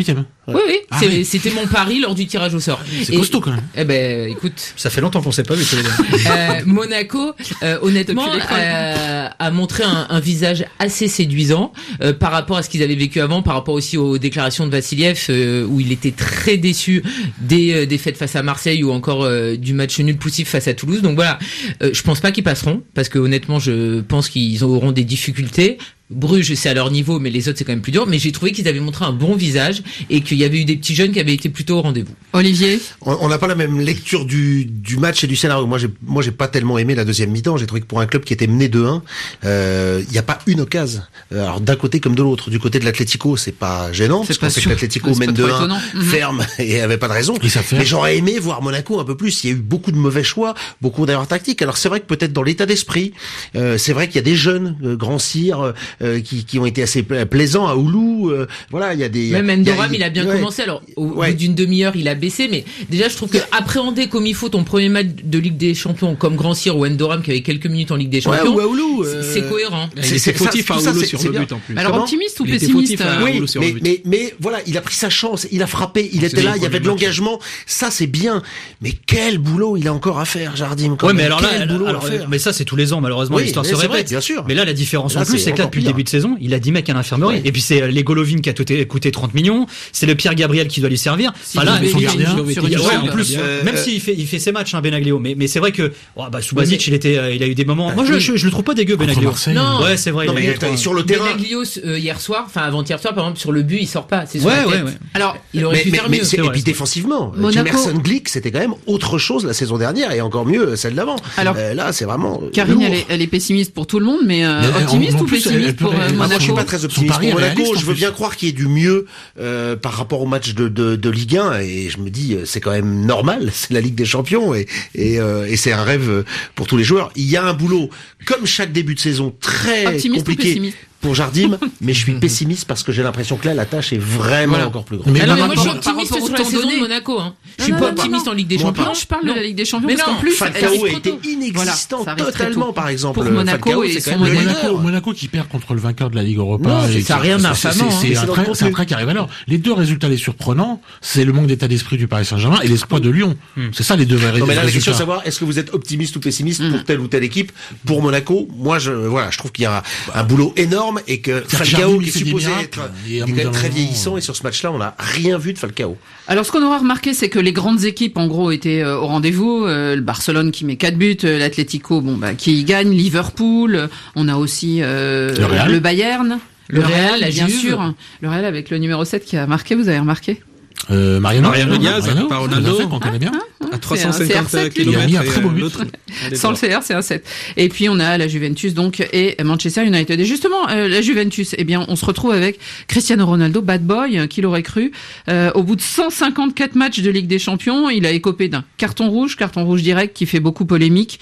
Oui, oui, Ah c'est- oui. c'était mon pari lors du tirage au sort. C'est Et- costaud quand même. Eh ben, écoute, Ça fait longtemps qu'on s'est pas vu tous les deux. euh, Monaco, euh, honnêtement, Depuis l'école. euh, a montré un, un visage assez séduisant euh, par rapport à ce qu'ils avaient vécu avant, par rapport aussi aux déclarations de Vassiliev, euh, où il était très déçu des euh, défaites face à Marseille ou encore euh, du match nul poussif face à Toulouse. Donc voilà, euh, je pense pas qu'ils passeront, parce que honnêtement, je pense qu'ils auront des difficultés. Bruges, c'est à leur niveau, mais les autres, c'est quand même plus dur. Mais j'ai trouvé qu'ils avaient montré un bon visage et qu'il y avait eu des petits jeunes qui avaient été plutôt au rendez-vous. Olivier, On on n'a pas la même lecture du, du match et du scénario. Moi, j'ai, moi, j'ai pas tellement aimé la deuxième mi-temps. J'ai trouvé que pour un club qui était mené deux un, euh, il n'y a pas une occasion. Euh, Alors, d'un côté comme de l'autre. Du côté de l'Atlético, c'est pas gênant. C'est Parce pas qu'on sait que sûr. l'Atlético C'est mène pas trop deux un, étonnant. Mhm. ferme et avait pas de raison. Et ça fait. Mais j'aurais aimé voir Monaco un peu plus. Il y a eu beaucoup de mauvais choix, beaucoup d'erreurs tactiques. Alors, c'est vrai que peut-être dans l'état d'esprit, euh, c'est vrai qu'il y a des jeunes, euh, grands sires, euh, qui, qui ont été assez pla- plaisants à Oulu. Euh, voilà, il y a des... Même il y a- Endoram, il a bien ouais. commencé. Alors, au Ouais. bout d'une demi-heure, il a baissé. Mais déjà, je trouve que appréhender comme il faut ton premier match de Ligue des Champions, comme Grand Cyr ou Endoram qui avait quelques minutes en Ligue des Ouais, Champions, ou à Oulu. c'est- euh, c'est cohérent. Il C'est- était c'est- fautif ça, à tout ça, Oulu c'est- sur c'est le bien. but en plus. alors Comment optimiste ou Il était pessimiste fautif à euh, Oui, Oulu sur mais, le but. mais, mais voilà, il a pris sa chance, il a frappé, il C'est était là, le il y avait de premier match. l'engagement. Ça, c'est bien. Mais quel boulot il a encore à faire, Jardim. quand Ouais, même. mais alors là, Quel boulot alors, à faire. mais ça c'est tous les ans malheureusement, Oui, l'histoire mais se c'est vrai, répète. bien sûr. Mais là, la différence Là, en plus, c'est c'est que là, encore depuis le pire. début de saison, il a dix mecs à l'infirmerie. Ouais. Et puis c'est euh, les Golovin qui a coûté, coûté trente millions. C'est le Pierre Gabriel qui doit lui servir. Enfin, là, il son est- gardien. sur il- une ouais, jambe. en plus, Euh, même euh, s'il fait, il fait ses matchs, hein, Benaglio. Mais, mais c'est vrai que, oh, bah, Subasic, Ouais, mais- il était, euh, il a eu des moments. Moi, je, oui. je, je le trouve pas dégueu, Contre Benaglio. Marseille. Non. Ouais, c'est vrai. Non, il a mais eu attends, trois- sur le terrain. Benaglio, euh, hier soir, enfin avant-hier soir, par exemple, sur le but, il sort pas. C'est sur Ouais, la ouais, tête. ouais. Alors, Il aurait Mais, pu mais, faire mais mieux. c'est- c'est et vrai, puis c'est défensivement, Monaco- Emerson Glick, c'était quand même autre chose la saison dernière et encore mieux celle d'avant. Alors, Euh, là, c'est vraiment euh, Karine, lourd. elle est, elle est pessimiste pour tout le monde, mais, euh, Mais elle- optimiste en- en ou plus, elle- pessimiste elle peut- pour euh, elle- Ah, moi, je suis Monaco pas très Son optimiste pari pour est Monaco. réaliste, en Je veux plus. bien croire qu'il y ait du mieux euh, par rapport au match de, de, de Ligue un et je me dis euh, c'est quand même normal. C'est la Ligue des Champions et et, euh, et c'est un rêve euh, pour tous les joueurs. Il y a un boulot comme chaque début de saison très Optimiste ou compliqué pessimiste pour Jardim, mais je suis pessimiste parce que j'ai l'impression que là la tâche est vraiment Voilà. encore plus grande. Mais Alors, mais par moi, je suis rapport- par optimiste rapport au sur la temps saison donné. de Monaco. Hein. Je Non, suis non, pas non, optimiste en Ligue des Moi, Champions. Non, je parle Non. de la Ligue des Champions Mais parce non, qu'en plus, elle Falcao arrive a trop été tôt. inexistant Voilà, ça arrive très totalement tôt. par exemple. Pour Monaco Falcao, et c'est son quand même Mais meneur. le Monaco, meneur. Monaco qui perd contre le vainqueur de la Ligue Europa. Non, et ça a qui- rien c'est- d'infamant, c'est- hein. C'est Mais un c'est dans trait, le c'est un contenu. trait qui arrive à l'heure. Les deux résultats les surprenants, c'est le manque d'état d'esprit du Paris Saint-Germain et l'espoir de Lyon. C'est ça les deux vrais Non mais là la question résultats. c'est savoir est-ce que vous êtes optimiste ou pessimiste Mm. pour telle ou telle équipe. Pour Monaco, moi je voilà, je trouve qu'il y a un, un boulot énorme et que C'est-à-dire que Falcao Jardim, qui il est fait des supposé miracles, être et à il est un quand même bout d'un très moment, vieillissant et sur ce match-là on n'a rien vu de Falcao. Alors, ce qu'on aura remarqué, c'est que les grandes équipes, en gros, étaient euh, au rendez-vous. Euh, le Barcelone qui met quatre buts, euh, l'Atlético, bon, bah, qui gagne, Liverpool. euh, On a aussi euh, Le Real. le Bayern, le, Le Real, Real, la bien Juve. sûr. Le Real avec le numéro sept qui a marqué. Vous avez remarqué? Euh, Mariano, Mariano Diaz, Mariano, pas tout Ronaldo. à fait, qu'on connaît bien. À C'est un C R trois cent cinquante sept, lui. Il a mis un kilomètres. très beau but. Sans le C R, c'est un sept. Et puis on a la Juventus donc et Manchester United. Et justement, euh, la Juventus, eh bien, on se retrouve avec Cristiano Ronaldo, bad boy, euh, qui l'aurait cru. Euh, au bout de cent cinquante-quatre matchs de Ligue des Champions, il a écopé d'un carton rouge, carton rouge direct qui fait beaucoup polémique.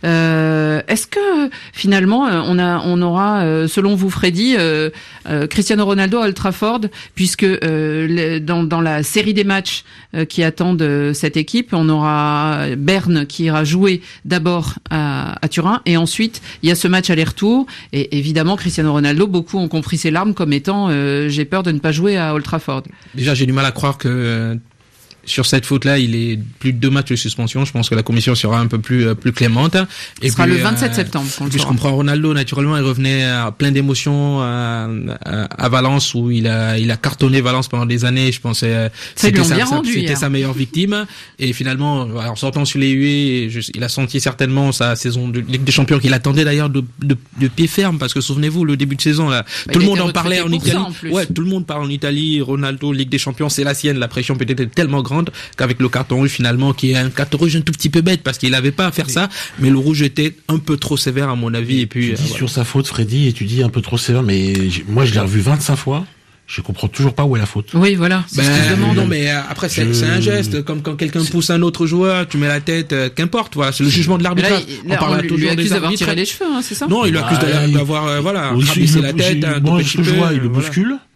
Euh, est-ce que finalement euh, on a, on aura, euh, selon vous, Freddy, euh, euh, Cristiano Ronaldo à Old Trafford, puisque euh, le- dans, dans la série des matchs euh, qui attendent euh, cette équipe, on aura Berne qui ira jouer d'abord à, à Turin et ensuite il y a ce match aller-retour et évidemment Cristiano Ronaldo, beaucoup ont compris ses larmes comme étant euh, j'ai peur de ne pas jouer à Old Trafford. Déjà, j'ai du mal à croire que euh, sur cette faute-là, il est plus de deux matchs de suspension. Je pense que la commission sera un peu plus euh, plus clémente. Ce sera le vingt-sept septembre qu'on le puis je saura. comprends Ronaldo, naturellement, il revenait à plein d'émotions à, à, à Valence où il a il a cartonné Valence pendant des années. Je pensais euh, Ça, ils lui c'était ont sa, bien sa- rendu c'était hier. sa meilleure victime. Et finalement, voilà, en sortant sur les huées, je- il a senti certainement sa saison de Ligue des Champions qu'il attendait d'ailleurs de, de, de pied ferme parce que souvenez-vous le début de saison là, Bah, tout il le monde était en parlait en recruté pour Italie. ça, en plus. Ouais, tout le monde parle en Italie. Ronaldo, Ligue des Champions, c'est la sienne. La pression peut être tellement grande qu'avec le carton rouge finalement, qui est un carton rouge un tout petit peu bête parce qu'il avait pas à faire ça, mais le rouge était un peu trop sévère à mon avis. Et puis Tu euh, dis voilà. sur sa faute, Freddy, et tu dis un peu trop sévère, mais j'ai- moi je l'ai revu vingt-cinq fois. Je comprends toujours pas où est la faute. Oui, voilà, c'est Ben, ce que je demande. non, mais euh, après c'est Je- c'est un geste, comme quand quelqu'un pousse un autre joueur, tu mets la tête, euh, qu'importe, voilà, c'est le jugement de Mais là, l'arbitrage. il- là, on, lui, lui accuse d'avoir tiré les cheveux, hein, c'est ça? Non, il lui accuse Bah, de- il- d'avoir euh, voilà Oui, rabaissé il la le- tête il- un moi, tout ce petit que je peu, vois, il le voilà. bouscule.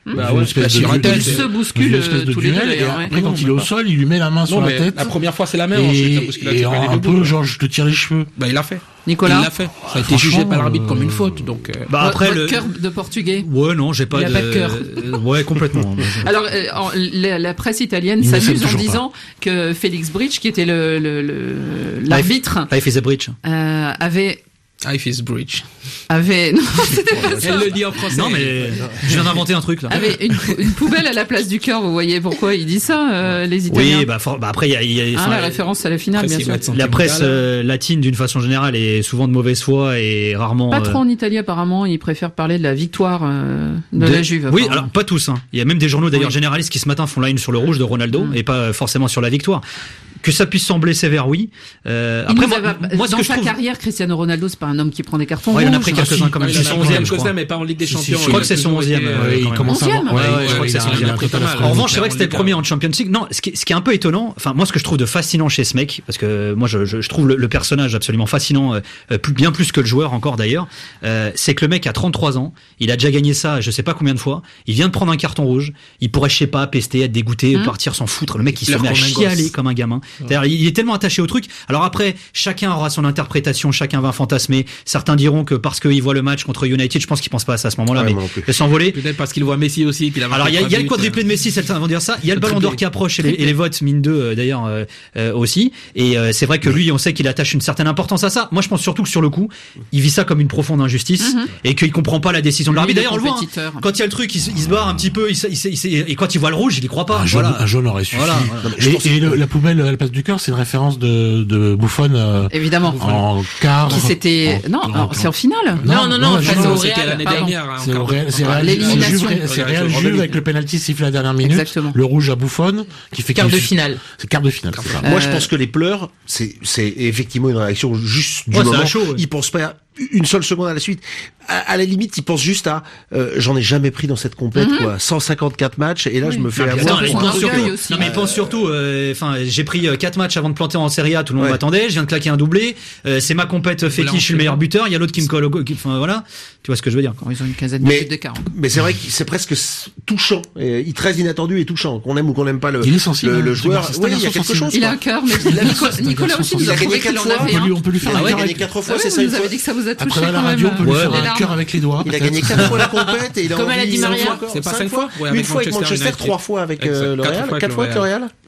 Bah ouais, espèce sur de un tête, Ils se bousculent une espèce de tous les deux duel, et d'ailleurs. après ouais. quand il est au sol, il lui met la main Non, sur la mais tête. la première fois c'est la main, ensuite la Et, bousculade, et c'est pas les un deux peu bouts. genre je te tire les cheveux. Bah il l'a fait. Nicolas Il l'a fait. Ça a été jugé Franchement, par l'arbitre comme une euh, faute, donc. euh, Bah Votre- après votre le cœur de portugais. Ouais, non, j'ai pas Il a de pas de cœur. Euh, ouais, complètement. Alors, euh, en- la, la presse italienne Il ne s'amuse s'aime en toujours disant que Félix Bridge, qui était le, le, le- l'arbitre, Life is a bridge. euh, avait Life is bridge. avait non, c'était pas ça. Elle le dit en français. Non, mais je viens d'inventer un truc là. avait une, pou- une poubelle à la place du cœur. Vous voyez pourquoi il dit ça, euh, les Italiens. Oui, bah, for- bah après il y a, il y a Hein, enfin, la référence à la finale, Après, bien c'est sûr. Matt la presse sentimentale. euh, latine d'une façon générale est souvent de mauvaise foi et rarement. Pas euh, trop en Italie apparemment. Ils préfèrent parler de la victoire euh, de, de- la Juve. Oui, apparemment. alors pas tous. Hein. Il y a même des journaux d'ailleurs Oui. généralistes qui ce matin font la une sur le rouge de Ronaldo Mm. et pas forcément sur la victoire. Que ça puisse sembler sévère, oui. Euh, Il après, nous moi, avait- moi, ce dans que je sa trouve, carrière, Cristiano Ronaldo, c'est pas un homme qui prend des cartons Ouais, il en a rouges. pris quelques-uns quand même. Ah, il C'est a son onzième, onzième, que je crois. ça, mais pas en Ligue des Si, si, Champions. je Je crois Il que a c'est son toujours onzième. été, euh, euh, Ouais, il quand même. commence à avoir. Onzième Ouais, ouais, je crois que c'est il son a- il a onzième. pris pas la En En revanche, c'est vrai en que c'était le Ligue premier un. en Champions League. Non, ce qui, ce qui est un peu étonnant, enfin moi ce que je trouve de fascinant chez ce mec, parce que moi je, je, je trouve le, le personnage absolument fascinant, euh, plus, bien plus que le joueur encore d'ailleurs, euh, c'est que le mec a trente-trois ans, il a déjà gagné ça, je sais pas combien de fois, il vient de prendre un carton rouge, il pourrait je sais pas pester, être dégoûté, Mmh. partir s'en foutre. Le mec il se Pleure met à comme un chialer gosse. comme un gamin. C'est-à-dire, il est tellement attaché au truc. Alors après, chacun aura son interprétation, chacun va fantasmer. Certains diront que parce qu'il voit le match contre United, je pense qu'il pense pas à ça à ce moment-là, Ouais, mais moi non plus. de s'envoler. Peut-être parce qu'il voit Messi aussi, qu'il a Alors il y a, il y a le marqué quadruplé de Messi, certains vont dire ça. Il y a le Ballon d'Or triplé. qui approche et les, et les votes mine deux euh, d'ailleurs euh, euh, aussi. Et euh, c'est vrai que lui, on sait qu'il attache une certaine importance à ça. Moi, je pense surtout que sur le coup, il vit ça comme une profonde injustice Mhm. et qu'il comprend pas la décision de Lui, l'arbitre. le D'ailleurs, on le voit. hein. compétiteur. Quand il y a le truc, il, se- il se barre un petit peu, il, se- il, se- il se- et quand il voit le rouge, il y croit pas. Un jaune, Voilà. un jaune aurait suffi. Voilà, voilà. Non, mais je pense Et, et que- le- la poubelle à la place du cœur, c'est une référence de, de Buffon euh, Évidemment. en quart. Qui c'était en- non, en- non, c'est en finale. Non, non, non, je- face non, au C'était Real, l'année pardon. dernière. hein, C'est au encore. Real, c'est Encore. Real, L'élimination. c'est Juve, c'est Real Real, Juve avec le penalty sifflé à la dernière minute. Exactement. Le rouge à Buffon qui fait Quart qu'il- de finale. C'est quart de finale. c'est ça. Moi, Euh, je pense que les pleurs, c'est c'est effectivement une réaction juste du Ouais, c'est moment. à chaud, ouais. Ils pensent pas une seule seconde à la suite. À, à la limite, ils pensent juste à euh, j'en ai jamais pris dans cette compète Mhm. quoi. cent cinquante-quatre matchs et là je me fais Non, mais avoir. attends, il pour pense un surtout, orgueil aussi. non, mais il pense surtout, euh, enfin, j'ai pris euh, quatre matchs avant de planter en Serie A, tout le monde Ouais. m'attendait, je viens de claquer un doublé, euh, c'est ma compète fétiche, je suis le meilleur buteur, il y a l'autre qui me colle au go- qui- enfin voilà, tu vois ce que je veux dire. Quand ils ont une quinzaine de Mais- minutes d'écart. Mais c'est vrai que c'est presque s- touchant, et, il très inattendu et touchant. Qu'on aime ou qu'on n'aime pas le, Il est sensible, le, hein, le c'est joueur. un- c'est un Oui, il y a garçon quelque sensible. chose. Il a quoi. un cœur, mais Il a- Nico- c'est un Nicolas garçon aussi nous Il a a gagné prouvé qu'il quatre en fois, avait On peut lui, un. on peut lui faire Il un a cœur gagné avec, quatre fois, Ah ouais, c'est vous ça. il nous faut- avez dit que ça vous a à touché travers la quand radio, on même. peut lui Ouais, faire les un larmes. cœur avec les doigts. Il a peut-être. gagné quatre fois la compète et il a Comme à la envie Di cinq Maria. fois encore. C'est pas Cinq cinq fois Ouais, Une avec fois avec Manchester Manchester, United. trois fois avec Exact. euh, le Quatre Real, fois avec quatre le fois avec le Real. Real.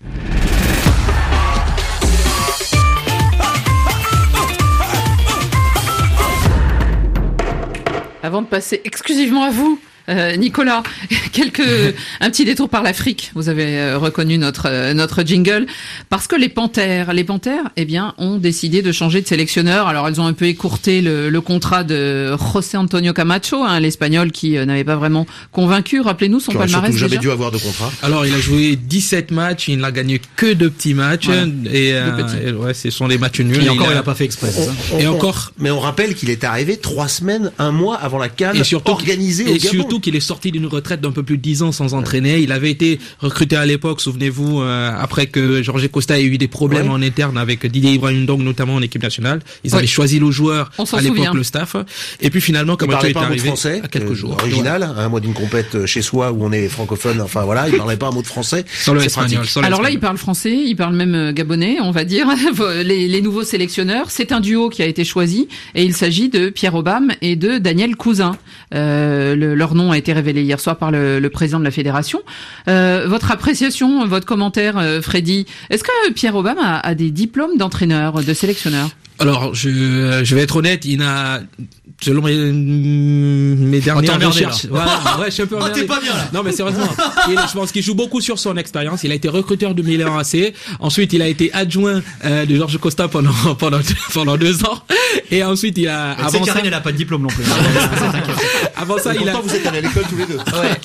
Avant de passer exclusivement à vous, euh, Nicolas, quelques un petit détour par l'Afrique. Vous avez euh, reconnu notre euh, notre jingle parce que les Panthères, les Panthères, eh bien, ont décidé de changer de sélectionneur. Alors, elles ont un peu écourté le, le contrat de José Antonio Camacho, hein, l'Espagnol qui euh, n'avait pas vraiment convaincu. Rappelez-nous son Qui aurait palmarès surtout jamais déjà. dû avoir de contrat. Alors, il a joué dix-sept matchs, il n'a gagné que de petits matchs. Voilà. Et, euh, De petits. et ouais, ce sont des matchs nuls. Et encore, a- il a pas fait exprès. c'est ça. On- Et on- encore. Mais on rappelle qu'il est arrivé trois semaines, un mois avant la CAN Et surtout, organisée au et Gabon. surtout qu'il est sorti d'une retraite d'un peu plus de dix ans sans entraîner. Il avait été recruté à l'époque, souvenez-vous, euh, après que Jorge Costa ait eu des problèmes Ouais. en interne avec Didier Ibrahim Ndong, notamment en équipe nationale. Ils Ouais. avaient choisi le joueur, On s'en à l'époque souvient. le staff. Et puis finalement, Il comme parlait est pas un mot de arrivé français, à quelques euh, jours. original, un mois d'une compète chez soi où on est francophone, enfin voilà, il parlait pas un mot de français. Sur le C'est espagnol. pratique. sur Alors là, il l'espagnol. parle français, il parle même euh, gabonais, on va dire. les, les nouveaux sélectionneurs, c'est un duo qui a été choisi et il s'agit de Pierre Obam et de Daniel Cousin. Euh, le- leur nom a été révélé hier soir par le, le président de la fédération. Euh, votre appréciation, votre commentaire, euh, Freddy. Est-ce que Pierre Obam a, a des diplômes d'entraîneur, de sélectionneur? Alors, je, je vais être honnête, il n'a, selon mes, mes dernières emmerdé, recherches, là. voilà, ouais, je suis un peu Oh, emmerdé. t'es pas bien, là. Non, mais sérieusement, il- je pense qu'il joue beaucoup sur son expérience. Il a été recruteur de Milan A C. Ensuite, il a été adjoint euh, de Jorge Costa pendant pendant pendant deux ans. Et ensuite, il a Tu sais, avant ça, Karine, elle a pas de diplôme non plus. avant ça, Et il a pourtant, vous êtes allés à l'école tous les deux.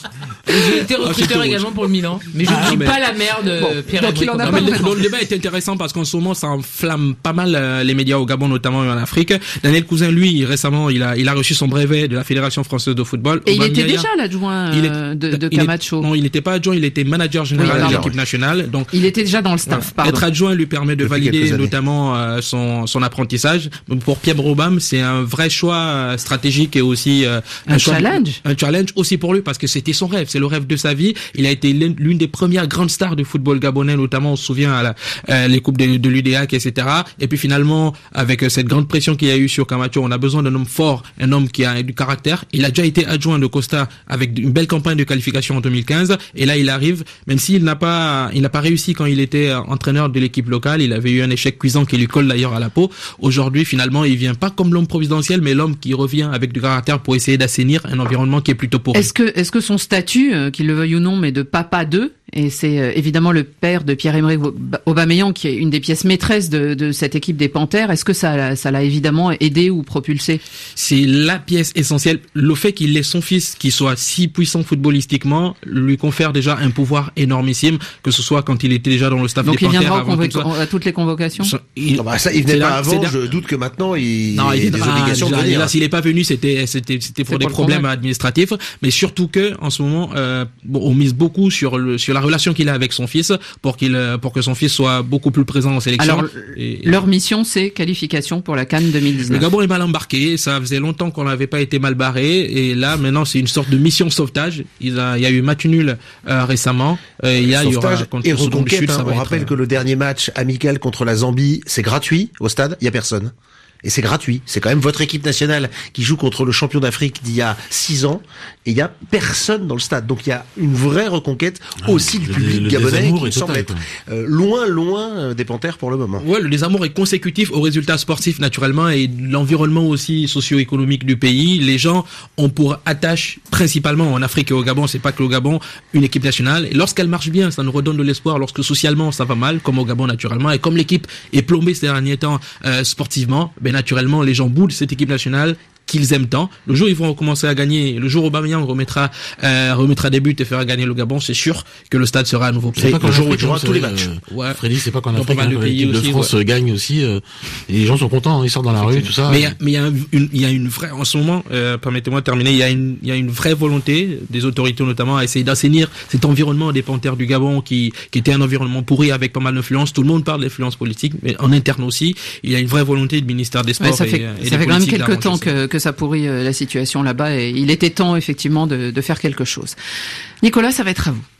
J'ai été recruteur Ah, également pour le Milan, mais je ne Ah, suis mais- pas la mère de Bon, Pierre donc il en a Non, pas mais le, vraiment. le débat est intéressant parce qu'en ce moment, ça enflamme pas mal euh, les médias au Gabon, notamment et en Afrique. Daniel Cousin, lui, récemment, il a, il a reçu son brevet de la Fédération française de football. Et il Aubameyang- était déjà l'adjoint Il est- euh, de, de il est- Camacho. Non, il n'était pas adjoint, il était manager général Oui, de pardon. l'équipe nationale. Donc, Il était déjà dans le staff, pardon. être adjoint lui permet de Depuis valider quelques années. notamment euh, son, son apprentissage. Donc, pour Pierre Brobham, c'est un vrai choix euh, stratégique et aussi euh, Un choix- challenge. un challenge aussi pour lui parce que c'était son rêve, c'est le rêve de sa vie. Il a été l'une l'une des premières grandes stars du football gabonais, notamment on se souvient à la, euh, les coupes de, de l'U D A C, et cetera. Et puis finalement, avec euh, cette grande pression qu'il y a eu sur Camacho, on a besoin d'un homme fort, un homme qui a du caractère. Il a déjà été adjoint de Costa avec une belle campagne de qualification en deux mille quinze. Et là, il arrive, même s'il n'a pas, il n'a pas réussi quand il était euh, entraîneur de l'équipe locale. Il avait eu un échec cuisant qui lui colle d'ailleurs à la peau. Aujourd'hui, finalement, il vient pas comme l'homme providentiel, mais l'homme qui revient avec du caractère pour essayer d'assainir un environnement qui est plutôt poreux. Est-ce que, est-ce que son statut, euh, qu'il le veuille ou non, mais de papa d'eux, et c'est euh, évidemment le père de Pierre-Emerick Aubameyang qui est une des pièces maîtresses de, de cette équipe des Panthères, est-ce que ça, l'a- ça l'a évidemment aidé ou propulsé? C'est la pièce essentielle. Le fait qu'il ait son fils qui soit si puissant footballistiquement lui confère déjà un pouvoir énormissime, que ce soit quand il était déjà dans le staff Donc des il Panthères. viendra au avant convo- tout ça. à toutes les convocations? Il, Ah bah ça, il venait c'est pas là- avant, c'est là- je doute que maintenant il, Non, il il ait des ah, obligations de déjà, venir. Là, s'il est pas venu, c'était c'était c'était pour C'est des pour le problèmes convaincre. administratifs, mais surtout que en ce moment, euh, bon, on mise beaucoup sur le sur la relation qu'il a avec son fils pour qu'il euh, pour que son fils soit beaucoup plus présent en sélection. Alors, Et- leur mission, c'est qualification pour la CAN deux mille Le dix-neuf. Gabon est mal embarqué, ça faisait longtemps qu'on n'avait pas été mal barré, et là maintenant c'est une sorte de mission sauvetage. Il, a, il y a eu match nul euh, récemment, euh, il y a il y aura Sauvetage contre et le Soudan du reconquête, Sud, hein. ça va On être, rappelle euh, que le dernier match amical contre la Zambie, c'est gratuit au stade, il y a personne. Et c'est gratuit. C'est quand même votre équipe nationale qui joue contre le champion d'Afrique d'il y a six ans. Et il y a personne dans le stade. Donc il y a une vraie reconquête aussi du le- public le gabonais désamour qui est semble total, être quoi. euh, loin, loin euh, des Panthères pour le moment. Ouais, le désamour est consécutif aux résultats sportifs naturellement et l'environnement aussi socio-économique du pays. Les gens ont pour attache principalement en Afrique et au Gabon, c'est pas que au Gabon, une équipe nationale. Et lorsqu'elle marche bien, ça nous redonne de l'espoir. Lorsque socialement ça va mal, comme au Gabon naturellement, et comme l'équipe est plombée ces derniers temps euh, sportivement, ben naturellement les gens boudent cette équipe nationale qu'ils aiment tant. Le jour où ils vont commencer à gagner, le jour où Aubameyang remettra euh, remettra des buts et fera gagner le Gabon, c'est sûr que le stade sera à nouveau plein. C'est pas qu'en Le jour où Afrique, il jouera hein, tous les c'est, matchs. euh, Ouais. Freddy, c'est pas qu'en Dans pas Afrique, mal hein, de quand pays l'équipe de aussi, France ouais. gagne aussi, euh, et les gens sont contents, ils sortent dans la rue, tout ça. Mais il y a- mais il y a une, il y a une vraie, en ce moment, euh, permettez-moi de terminer, il y a une, il y a une vraie volonté des autorités notamment à essayer d'assainir cet environnement des Panthères du Gabon qui, qui était un environnement pourri avec pas mal d'influence. Tout le monde parle d'influence politique, mais en interne aussi, il y a une vraie volonté du ministère des Sports. Ouais, ça fait, et, et ça des fait quand même politiques quelques temps d'arranger ça. que, que ça pourrit euh, la situation là-bas et il était temps effectivement de, de faire quelque chose. Nicolas, ça va être à vous.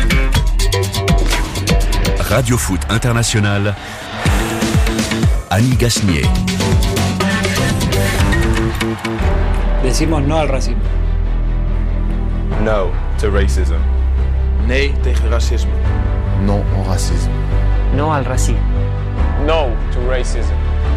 Radio Foot International. Annie Gasnier. Decimos no al racismo. No to racism. Nee tegen racisme. Non au racisme. No al racisme. No to racism.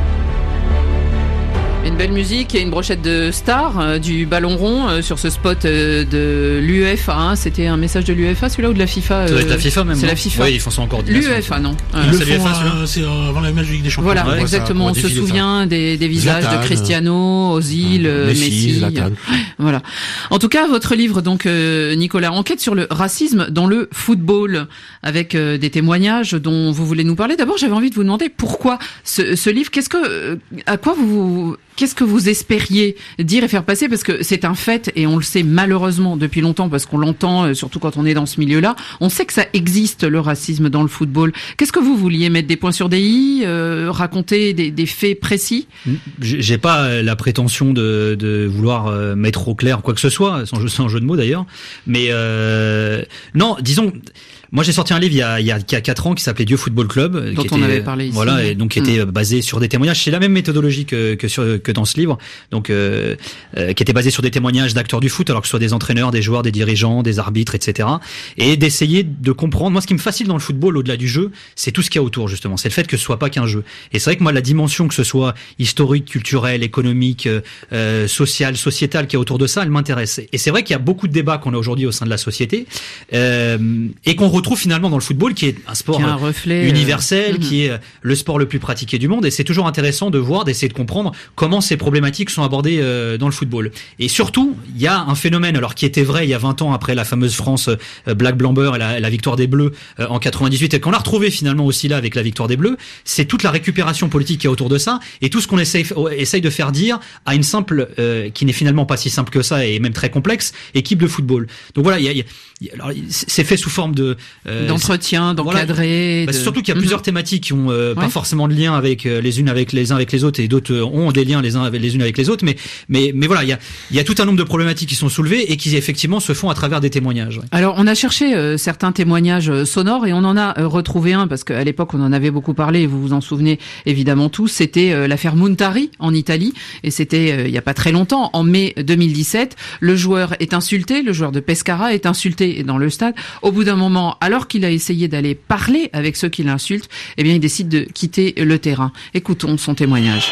Une belle musique et une brochette de stars euh, du ballon rond euh, sur ce spot euh, de l'UEFA. Hein. C'était un message de l'UEFA, celui-là, ou de la FIFA? Ça doit être la euh, FIFA même. C'est non la FIFA. Oui, ils font ça en coordination. L'UEFA, non. Ils Euh, le c'est font, l'UEFA, celui-là. euh, c'est euh, avant la match de Ligue des Champions. Voilà, Ouais, ça, exactement. pour On se défiler ça. souvient des, des visages Zlatan, de Cristiano, Ozil, euh, Messi, Messi. Zlatan. Voilà. En tout cas, votre livre, donc, euh, Nicolas, enquête sur le racisme dans le football, avec euh, des témoignages dont vous voulez nous parler. D'abord, j'avais envie de vous demander pourquoi ce, ce livre. Qu'est-ce que, euh, à quoi vous, qu'est-ce que vous espériez dire et faire passer, parce que c'est un fait et on le sait malheureusement depuis longtemps, parce qu'on l'entend, euh, surtout quand on est dans ce milieu-là. On sait que ça existe, le racisme dans le football. Qu'est-ce que vous vouliez mettre des points sur des i, euh, raconter des, des faits précis? J'ai j'ai pas la prétention de, de vouloir euh, mettre au clair quoi que ce soit, sans jeu, sans jeu de mots d'ailleurs. Mais euh, non, disons. Moi, j'ai sorti un livre il y a il y a quatre ans qui s'appelait Dieu Football Club, dont qui on était, avait parlé ici. voilà, et donc qui mmh. était basé sur des témoignages. C'est la même méthodologie que que sur que dans ce livre, donc euh, euh, qui était basé sur des témoignages d'acteurs du foot, alors que ce soit des entraîneurs, des joueurs, des dirigeants, des arbitres, et cetera. Et d'essayer de comprendre. Moi, ce qui me fascine dans le football, au-delà du jeu, c'est tout ce qu'il y a autour, justement. C'est le fait que ce soit pas qu'un jeu. Et c'est vrai que moi, la dimension, que ce soit historique, culturelle, économique, euh, sociale, sociétale, qui est autour de ça, elle m'intéresse. Et c'est vrai qu'il y a beaucoup de débats qu'on a aujourd'hui au sein de la société, euh, et qu'on retrouve retrouve finalement dans le football, qui est un sport qui est un reflet, universel, euh... qui est le sport le plus pratiqué du monde. Et c'est toujours intéressant de voir, d'essayer de comprendre comment ces problématiques sont abordées euh, dans le football. Et surtout, il y a un phénomène, alors qui était vrai il y a vingt ans après la fameuse France euh, Black Blamber et la, la victoire des Bleus euh, en quatre-vingt-dix-huit, et qu'on a retrouvé finalement aussi là avec la victoire des Bleus, c'est toute la récupération politique qui est autour de ça, et tout ce qu'on essaye, essaye de faire dire à une simple, euh, qui n'est finalement pas si simple que ça, et même très complexe, équipe de football. Donc voilà, il y a, il y a, alors, c'est fait sous forme de euh, d'entretien, d'encadrer. Voilà. Bah, de... Surtout qu'il y a plusieurs mmh. thématiques qui ont euh, ouais. pas forcément de lien avec euh, les unes avec les uns avec les autres, et d'autres euh, ont des liens les uns avec les unes avec les autres. Mais mais mais voilà, il y a il y a tout un nombre de problématiques qui sont soulevées et qui effectivement se font à travers des témoignages. Ouais. Alors on a cherché euh, certains témoignages euh, sonores et on en a euh, retrouvé un parce qu'à l'époque on en avait beaucoup parlé. Et vous vous en souvenez évidemment tous. C'était euh, l'affaire Montari en Italie et c'était euh, il y a pas très longtemps, en mai deux mille dix-sept. Le joueur est insulté, le joueur de Pescara est insulté dans le stade. Au bout d'un moment, alors qu'il a essayé d'aller parler avec ceux qui l'insultent, eh bien il décide de quitter le terrain. Écoutons son témoignage.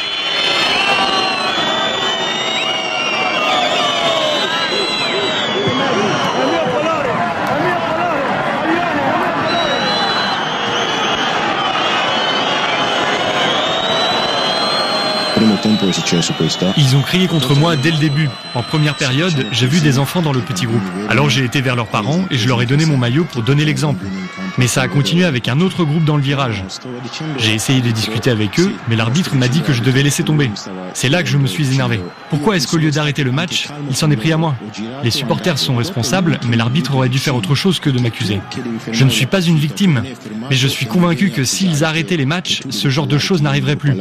Ils ont crié contre moi dès le début. En première période, j'ai vu des enfants dans le petit groupe. Alors j'ai été vers leurs parents et je leur ai donné mon maillot pour donner l'exemple. Mais ça a continué avec un autre groupe dans le virage. J'ai essayé de discuter avec eux, mais l'arbitre m'a dit que je devais laisser tomber. C'est là que je me suis énervé. Pourquoi est-ce qu'au lieu d'arrêter le match, il s'en est pris à moi? Les supporters sont responsables, mais l'arbitre aurait dû faire autre chose que de m'accuser. Je ne suis pas une victime, mais je suis convaincu que s'ils arrêtaient les matchs, ce genre de choses n'arriverait plus.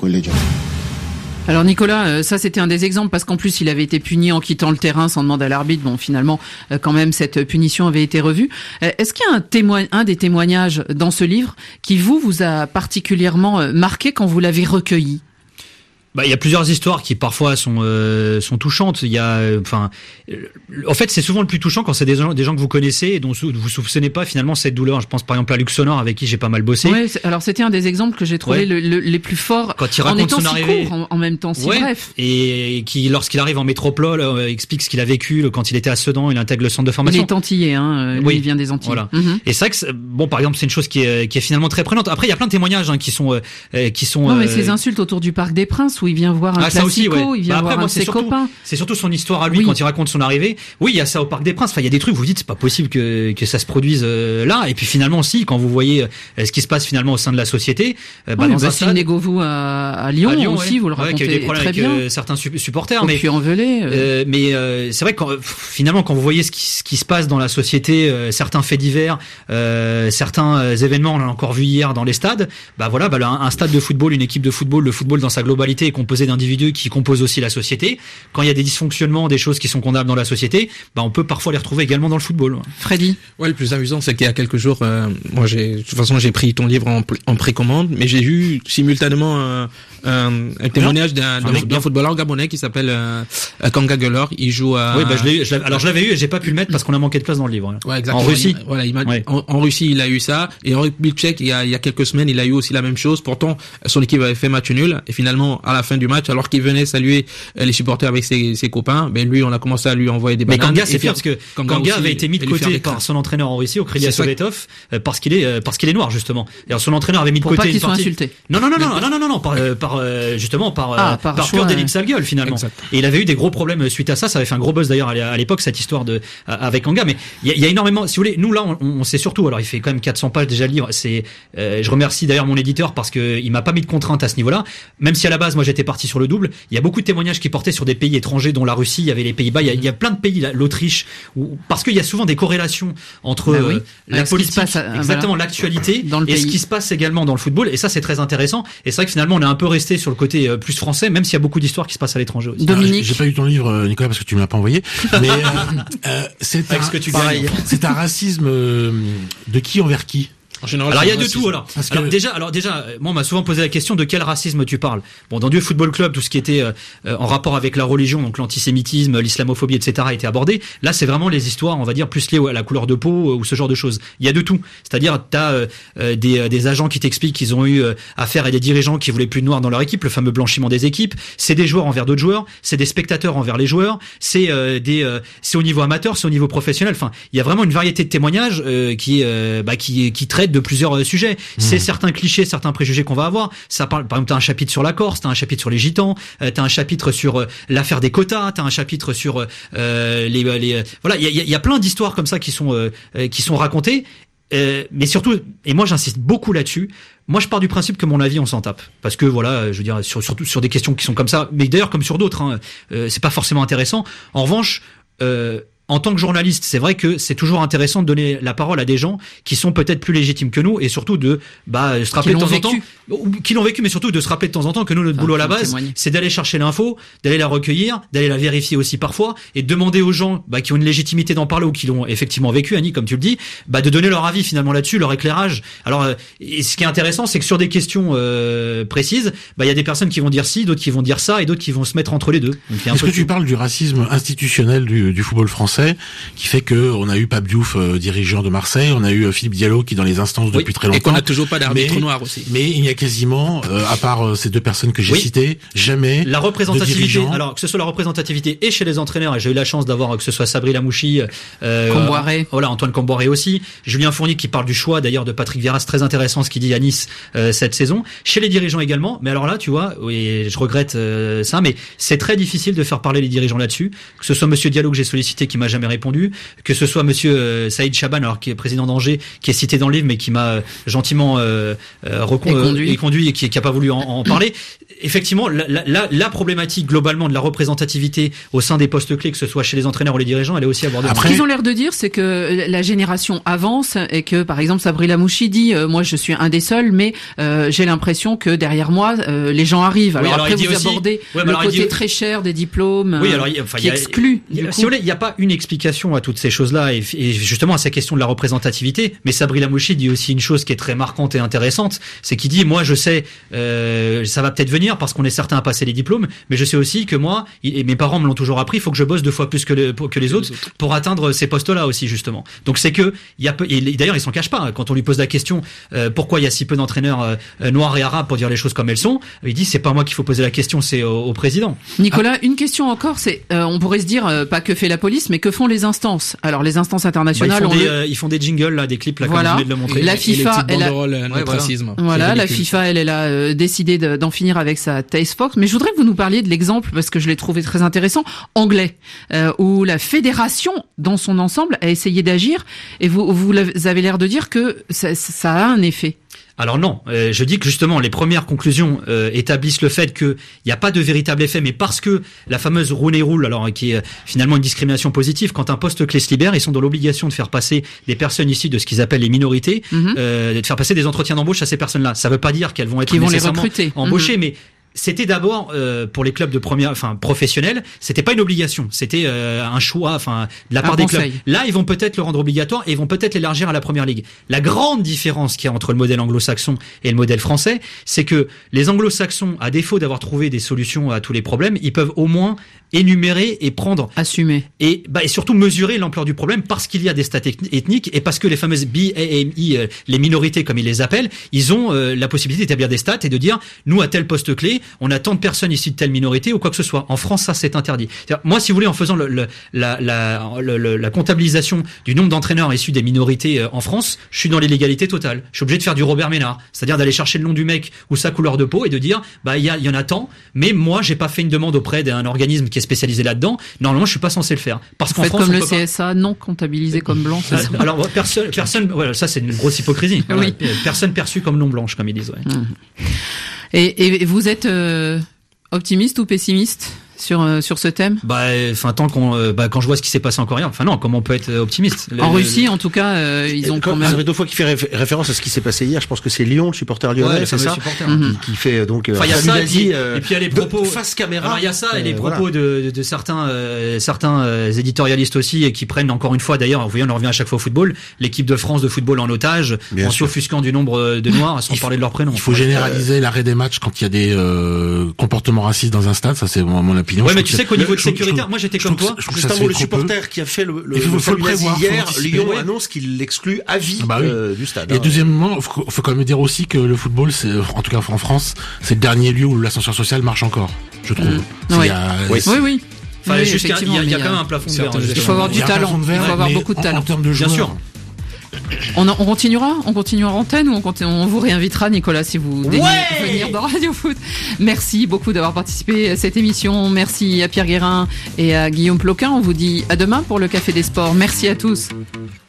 Alors Nicolas, ça c'était un des exemples parce qu'en plus il avait été puni en quittant le terrain sans demander à l'arbitre. Bon, finalement, quand même, cette punition avait été revue. Est-ce qu'il y a un témoin, un des témoignages dans ce livre qui vous vous a particulièrement marqué quand vous l'avez recueilli? Bah, il y a plusieurs histoires qui parfois sont euh, sont touchantes. Il y a, enfin, euh, en fait, c'est souvent le plus touchant quand c'est des gens, des gens que vous connaissez et dont vous soupçonnez pas finalement cette douleur. Je pense par exemple à Luc Sonor avec qui j'ai pas mal bossé. Ouais, alors c'était un des exemples que j'ai trouvé ouais. le, le, les plus forts. Quand il raconte en étant son si arrivée, court, en, en même temps si ouais. bref. Et qui, lorsqu'il arrive en métropole, euh, explique ce qu'il a vécu le, quand il était à Sedan. Il intègre le centre de formation. Il est antillais, hein. Lui, oui. il vient des Antilles. Voilà. Mm-hmm. Et c'est vrai que bon, par exemple, c'est une chose qui est qui est finalement très prenante. Après, il y a plein de témoignages hein, qui sont euh, qui sont. Non, mais euh, ces insultes autour du Parc des Princes où il vient voir un ah, classico, aussi, ouais. il vient bah après, voir moi, un de ses surtout, copains. C'est surtout son histoire à lui oui. quand il raconte son arrivée. Oui, il y a ça au Parc des Princes. Enfin, il y a des trucs vous vous dites c'est pas possible que que ça se produise euh, là. Et puis finalement aussi, quand vous voyez euh, ce qui se passe finalement au sein de la société, euh, bah, oui, dans bah, un stade, Négo-vous à, à Lyon, à Lyon aussi, ouais. vous le racontez ouais, qu'il y a eu des problèmes très avec bien. Euh, certains su- supporters, Au mais Puy-en-Velay. Euh... Euh, mais euh, c'est vrai que quand, finalement, quand vous voyez ce qui, ce qui se passe dans la société, euh, certains faits divers, euh, certains euh, événements, on l'a encore vu hier dans les stades. Bah voilà, bah, un, un stade de football, une équipe de football, le football dans sa globalité est composé d'individus qui composent aussi la société. Quand il y a des dysfonctionnements, des choses qui sont condamnables dans la société, bah on peut parfois les retrouver également dans le football. Freddy. Ouais, le plus amusant, c'est qu'il y a quelques jours, euh, moi j'ai, de toute façon, j'ai pris ton livre en, en précommande, mais j'ai eu simultanément un, un, un témoignage d'un, d'un, d'un footballeur gabonais qui s'appelle euh, Kanga Gelor. Il joue à. Oui, bah je l'ai, je l'avais, alors je l'avais eu et j'ai pas pu le mettre parce qu'on a manqué de place dans le livre. Ouais, exactement. En Russie. Il, voilà, il m'a, ouais. en, en Russie, il a eu ça. Et en République tchèque, il y a, il y a quelques semaines, il a eu aussi la même chose. Pourtant, son équipe avait fait match nul. Et finalement, à la fin du match, alors qu'il venait saluer les supporters avec ses, ses copains, ben lui, on a commencé à lui envoyer des bananes. Mais Kanga, c'est pire parce que Kanga, Kanga avait été mis de côté par son entraîneur en Russie, Okrilia Sovetov, parce qu'il est parce qu'il est noir justement. Et son entraîneur avait mis de Pour côté pas qu'il une soit partie. Insulté. Non non non non non non non non par, euh, par euh, justement par ah, euh, par, par choix, pure délit ouais. de sale gueule finalement. Exact. Et il avait eu des gros problèmes suite à ça. Ça avait fait un gros buzz d'ailleurs à l'époque cette histoire de avec Kanga. Mais il y a, il y a énormément. Si vous voulez, nous là, on, on sait surtout. Alors il fait quand même quatre cents pages déjà le livre. C'est. Euh, je remercie d'ailleurs mon éditeur parce que il m'a pas mis de contraintes à ce niveau-là. Même si à la base moi j'étais parti sur le double. Il y a beaucoup de témoignages qui portaient sur des pays étrangers dont la Russie. Il y avait les Pays-Bas. Il y a, il y a plein de pays, l'Autriche, où, parce qu'il y a souvent des corrélations entre bah oui. euh, la avec politique, passe, euh, exactement voilà. l'actualité dans le et pays. Ce qui se passe également dans le football. Et ça c'est très intéressant. Et c'est vrai que finalement on est un peu resté sur le côté euh, plus français, même s'il y a beaucoup d'histoires qui se passent à l'étranger aussi. Dominique, j'ai pas eu ton livre, Nicolas, parce que tu me l'as pas envoyé. Mais euh, euh, c'est un, ce que tu pareil, c'est un racisme euh, de qui envers qui? En général, alors il y a de racisme. tout alors. Parce alors que... déjà, alors déjà, moi on m'a souvent posé la question de quel racisme tu parles. Bon, dans Dieu Football Club, tout ce qui était euh, en rapport avec la religion, donc l'antisémitisme, l'islamophobie, et cetera, a été abordé. Là, c'est vraiment les histoires, on va dire, plus liées à la couleur de peau ou ce genre de choses. Il y a de tout. C'est-à-dire, t'as euh, des des agents qui t'expliquent qu'ils ont eu euh, affaire à des dirigeants qui voulaient plus de noirs dans leur équipe, le fameux blanchiment des équipes. C'est des joueurs envers d'autres joueurs, c'est des spectateurs envers les joueurs, c'est euh, des euh, c'est au niveau amateur, c'est au niveau professionnel. Enfin, il y a vraiment une variété de témoignages euh, qui euh, bah, qui qui traitent de plusieurs euh, sujets. Mmh. C'est certains clichés, certains préjugés qu'on va avoir. Ça parle, par exemple, t'as un chapitre sur la Corse, t'as un chapitre sur les Gitans, euh, t'as un chapitre sur euh, l'affaire des quotas, t'as un chapitre sur euh, les, les euh, voilà, il y a, y a plein d'histoires comme ça qui sont euh, qui sont racontées. Euh, mais surtout, et moi j'insiste beaucoup là-dessus. Moi, je pars du principe que mon avis, on s'en tape, parce que voilà, je veux dire, sur, surtout sur des questions qui sont comme ça, mais d'ailleurs comme sur d'autres, hein, euh, c'est pas forcément intéressant. En revanche, euh, en tant que journaliste, c'est vrai que c'est toujours intéressant de donner la parole à des gens qui sont peut-être plus légitimes que nous, et surtout de bah se rappeler de temps en temps, ou qui l'ont vécu, mais surtout de se rappeler de temps en temps que nous, notre ah, boulot à la base, témoigner. C'est d'aller chercher l'info, d'aller la recueillir, d'aller la vérifier aussi parfois, et de demander aux gens bah, qui ont une légitimité d'en parler ou qui l'ont effectivement vécu, Annie, comme tu le dis, bah de donner leur avis finalement là-dessus, leur éclairage. Alors, euh, et ce qui est intéressant, c'est que sur des questions euh, précises, bah il y a des personnes qui vont dire ci, d'autres qui vont dire ça, et d'autres qui vont se mettre entre les deux. Est-ce que tu parles du racisme institutionnel du, du football français, qui fait que on a eu Pape Diouf, euh, dirigeant de Marseille, on a eu euh, Philippe Diallo qui est dans les instances oui, depuis très longtemps, et qu'on n'a toujours pas d'arbitre mais, noir aussi. Mais il y a quasiment, euh, à part euh, ces deux personnes que j'ai oui. citées, jamais la représentativité. De alors que ce soit la représentativité et chez les entraîneurs, et j'ai eu la chance d'avoir que ce soit Sabri Lamouchi, euh, Comboiré, voilà Antoine Comboiré aussi, Julien Fournier qui parle du choix d'ailleurs de Patrick Vieira, c'est très intéressant ce qu'il dit à Nice euh, cette saison. Chez les dirigeants également, mais alors là, tu vois, et je regrette euh, ça, mais c'est très difficile de faire parler les dirigeants là-dessus. Que ce soit Monsieur Diallo que j'ai sollicité qui m'a jamais répondu, que ce soit Monsieur euh, Saïd Chaban, alors qui est président d'Angers, qui est cité dans le livre, mais qui m'a euh, gentiment euh, euh, recon- et conduit. Euh, et conduit et qui, qui a pas voulu en, en parler. Effectivement, la, la, la problématique globalement de la représentativité au sein des postes clés, que ce soit chez les entraîneurs ou les dirigeants, elle est aussi abordée. Après, ce qu'ils ont l'air de dire, c'est que la génération avance et que, par exemple, Sabri Lamouchi dit euh, moi, je suis un des seuls, mais euh, j'ai l'impression que derrière moi, euh, les gens arrivent. Alors, oui, alors après, vous aussi, abordez ouais, le côté dit... très cher des diplômes, oui, alors, enfin, qui y a, exclut. Y a, si vous voulez, il n'y a pas une explication à toutes ces choses-là et, et justement à ces questions de la représentativité. Mais Sabri Lamouchi dit aussi une chose qui est très marquante et intéressante, c'est qu'il dit moi, je sais, euh, ça va peut-être venir parce qu'on est certain à passer les diplômes, mais je sais aussi que moi, et mes parents me l'ont toujours appris, il faut que je bosse deux fois plus que, le, que les autres pour atteindre ces postes-là aussi justement. Donc c'est que il y a peu, et d'ailleurs il s'en cache pas quand on lui pose la question euh, pourquoi il y a si peu d'entraîneurs euh, noirs et arabes pour dire les choses comme elles sont. Il dit c'est pas moi qu'il faut poser la question, c'est au, au président. Nicolas, ah. une question encore, c'est euh, on pourrait se dire euh, pas que fait la police, mais que font les instances. Alors les instances internationales, bah, ils, font des, le... euh, ils font des jingles là, des clips là, voilà. comme je venais de le montrer. La FIFA, et les elle a... ouais, voilà, racisme. Voilà, la FIFA, elle, elle a euh, décidé de, d'en finir avec sa task force. Mais je voudrais que vous nous parliez de l'exemple parce que je l'ai trouvé très intéressant, anglais, euh, où la fédération dans son ensemble a essayé d'agir et vous, vous avez l'air de dire que ça, ça a un effet. Alors non, euh, je dis que justement les premières conclusions euh, établissent le fait qu'il n'y a pas de véritable effet, mais parce que la fameuse Rooney Rule, alors qui est finalement une discrimination positive, quand un poste clé se libère, ils sont dans l'obligation de faire passer des personnes issues de ce qu'ils appellent les minorités, mm-hmm. euh, de faire passer des entretiens d'embauche à ces personnes-là. Ça ne veut pas dire qu'elles vont être Qui nécessairement vont les recruter. embauchées, Mm-hmm. mais c'était d'abord euh, pour les clubs de première, enfin professionnels, c'était pas une obligation, c'était euh, un choix, enfin de la part un des conseil. clubs. Là, ils vont peut-être le rendre obligatoire et ils vont peut-être l'élargir à la première ligue. La grande différence qu'il y a entre le modèle anglo-saxon et le modèle français, c'est que les anglo-saxons, à défaut d'avoir trouvé des solutions à tous les problèmes, ils peuvent au moins énumérer et prendre, assumer et, bah, et surtout mesurer l'ampleur du problème parce qu'il y a des stats ethniques et parce que les fameuses B A M I, euh, les minorités comme ils les appellent, ils ont euh, la possibilité d'établir des stats et de dire nous à tel poste clé, on a tant de personnes issues de telle minorité ou quoi que ce soit. En France, ça c'est interdit. C'est-à-dire, moi, si vous voulez, en faisant le, le, la, la, le, le, la comptabilisation du nombre d'entraîneurs issus des minorités euh, en France, je suis dans l'illégalité totale. Je suis obligé de faire du Robert Ménard, c'est-à-dire d'aller chercher le nom du mec ou sa couleur de peau et de dire bah il y, y en a tant, mais moi j'ai pas fait une demande auprès d'un organisme qui est spécialisé là-dedans. Normalement, je suis pas censé le faire. Parce qu'en France, comme on le peut C S A, pas... non comptabilisé comme blanc. C'est ça. Alors personne, personne, voilà, ça c'est une grosse hypocrisie. Voilà. Oui. Personne perçue comme non blanche, comme ils disent. Ouais. Mmh. Et, et vous êtes euh, optimiste ou pessimiste sur euh, sur ce thème? Bah, enfin tant qu'on, euh, bah quand je vois ce qui s'est passé en Corée, enfin non, comment on peut être optimiste? En le, Russie, le... en tout cas, euh, ils ont quand, quand même. Ça fait deux fois qu'il fait réf- référence à ce qui s'est passé hier. Je pense que c'est Lyon, le supporter lyonnais, ouais, c'est ça, mm-hmm. qui, qui fait donc. Enfin, il y a ça, et puis, euh, et puis il y a les propos face caméra. Il y a ça et les euh, propos voilà. de, de, de certains euh, certains euh, éditorialistes aussi et qui prennent encore une fois. D'ailleurs, vous voyez, on en revient à chaque fois au football. L'équipe de France de football en otage, Bien en s'offusquant du nombre de noirs, sans parler de leur prénom. Il faut généraliser euh... l'arrêt des matchs quand il y a des euh, comportements racistes dans un stade. Ça, c'est mon, mon opinion. Ouais, je mais tu sais qu'au niveau de je, sécurité, je, moi j'étais comme toi. C'est un mot le supporter qui a fait le, le, il faut, le, faut le prévoir, hier. Lyon ouais. annonce qu'il l'exclut à vie ah bah oui. euh, du stade. Et hein. deuxièmement, faut, faut quand même dire aussi que le football, c'est, en tout cas en France, c'est le dernier lieu où l'ascenseur social marche encore, je trouve. Mmh. Oui. À, oui, oui, oui. Enfin, oui, juste il y a, il y a, il y a quand même un plafond de verre. Il faut avoir du talent. Il faut avoir beaucoup de talent. En termes de joueurs. Bien sûr. On, on continuera, on continuera en antenne ou on, continue, on vous réinvitera, Nicolas, si vous daignez ouais venir dans Radio Foot. Merci beaucoup d'avoir participé à cette émission. Merci à Pierre Guérin et à Guillaume Ploquin. On vous dit à demain pour le Café des Sports. Merci à tous.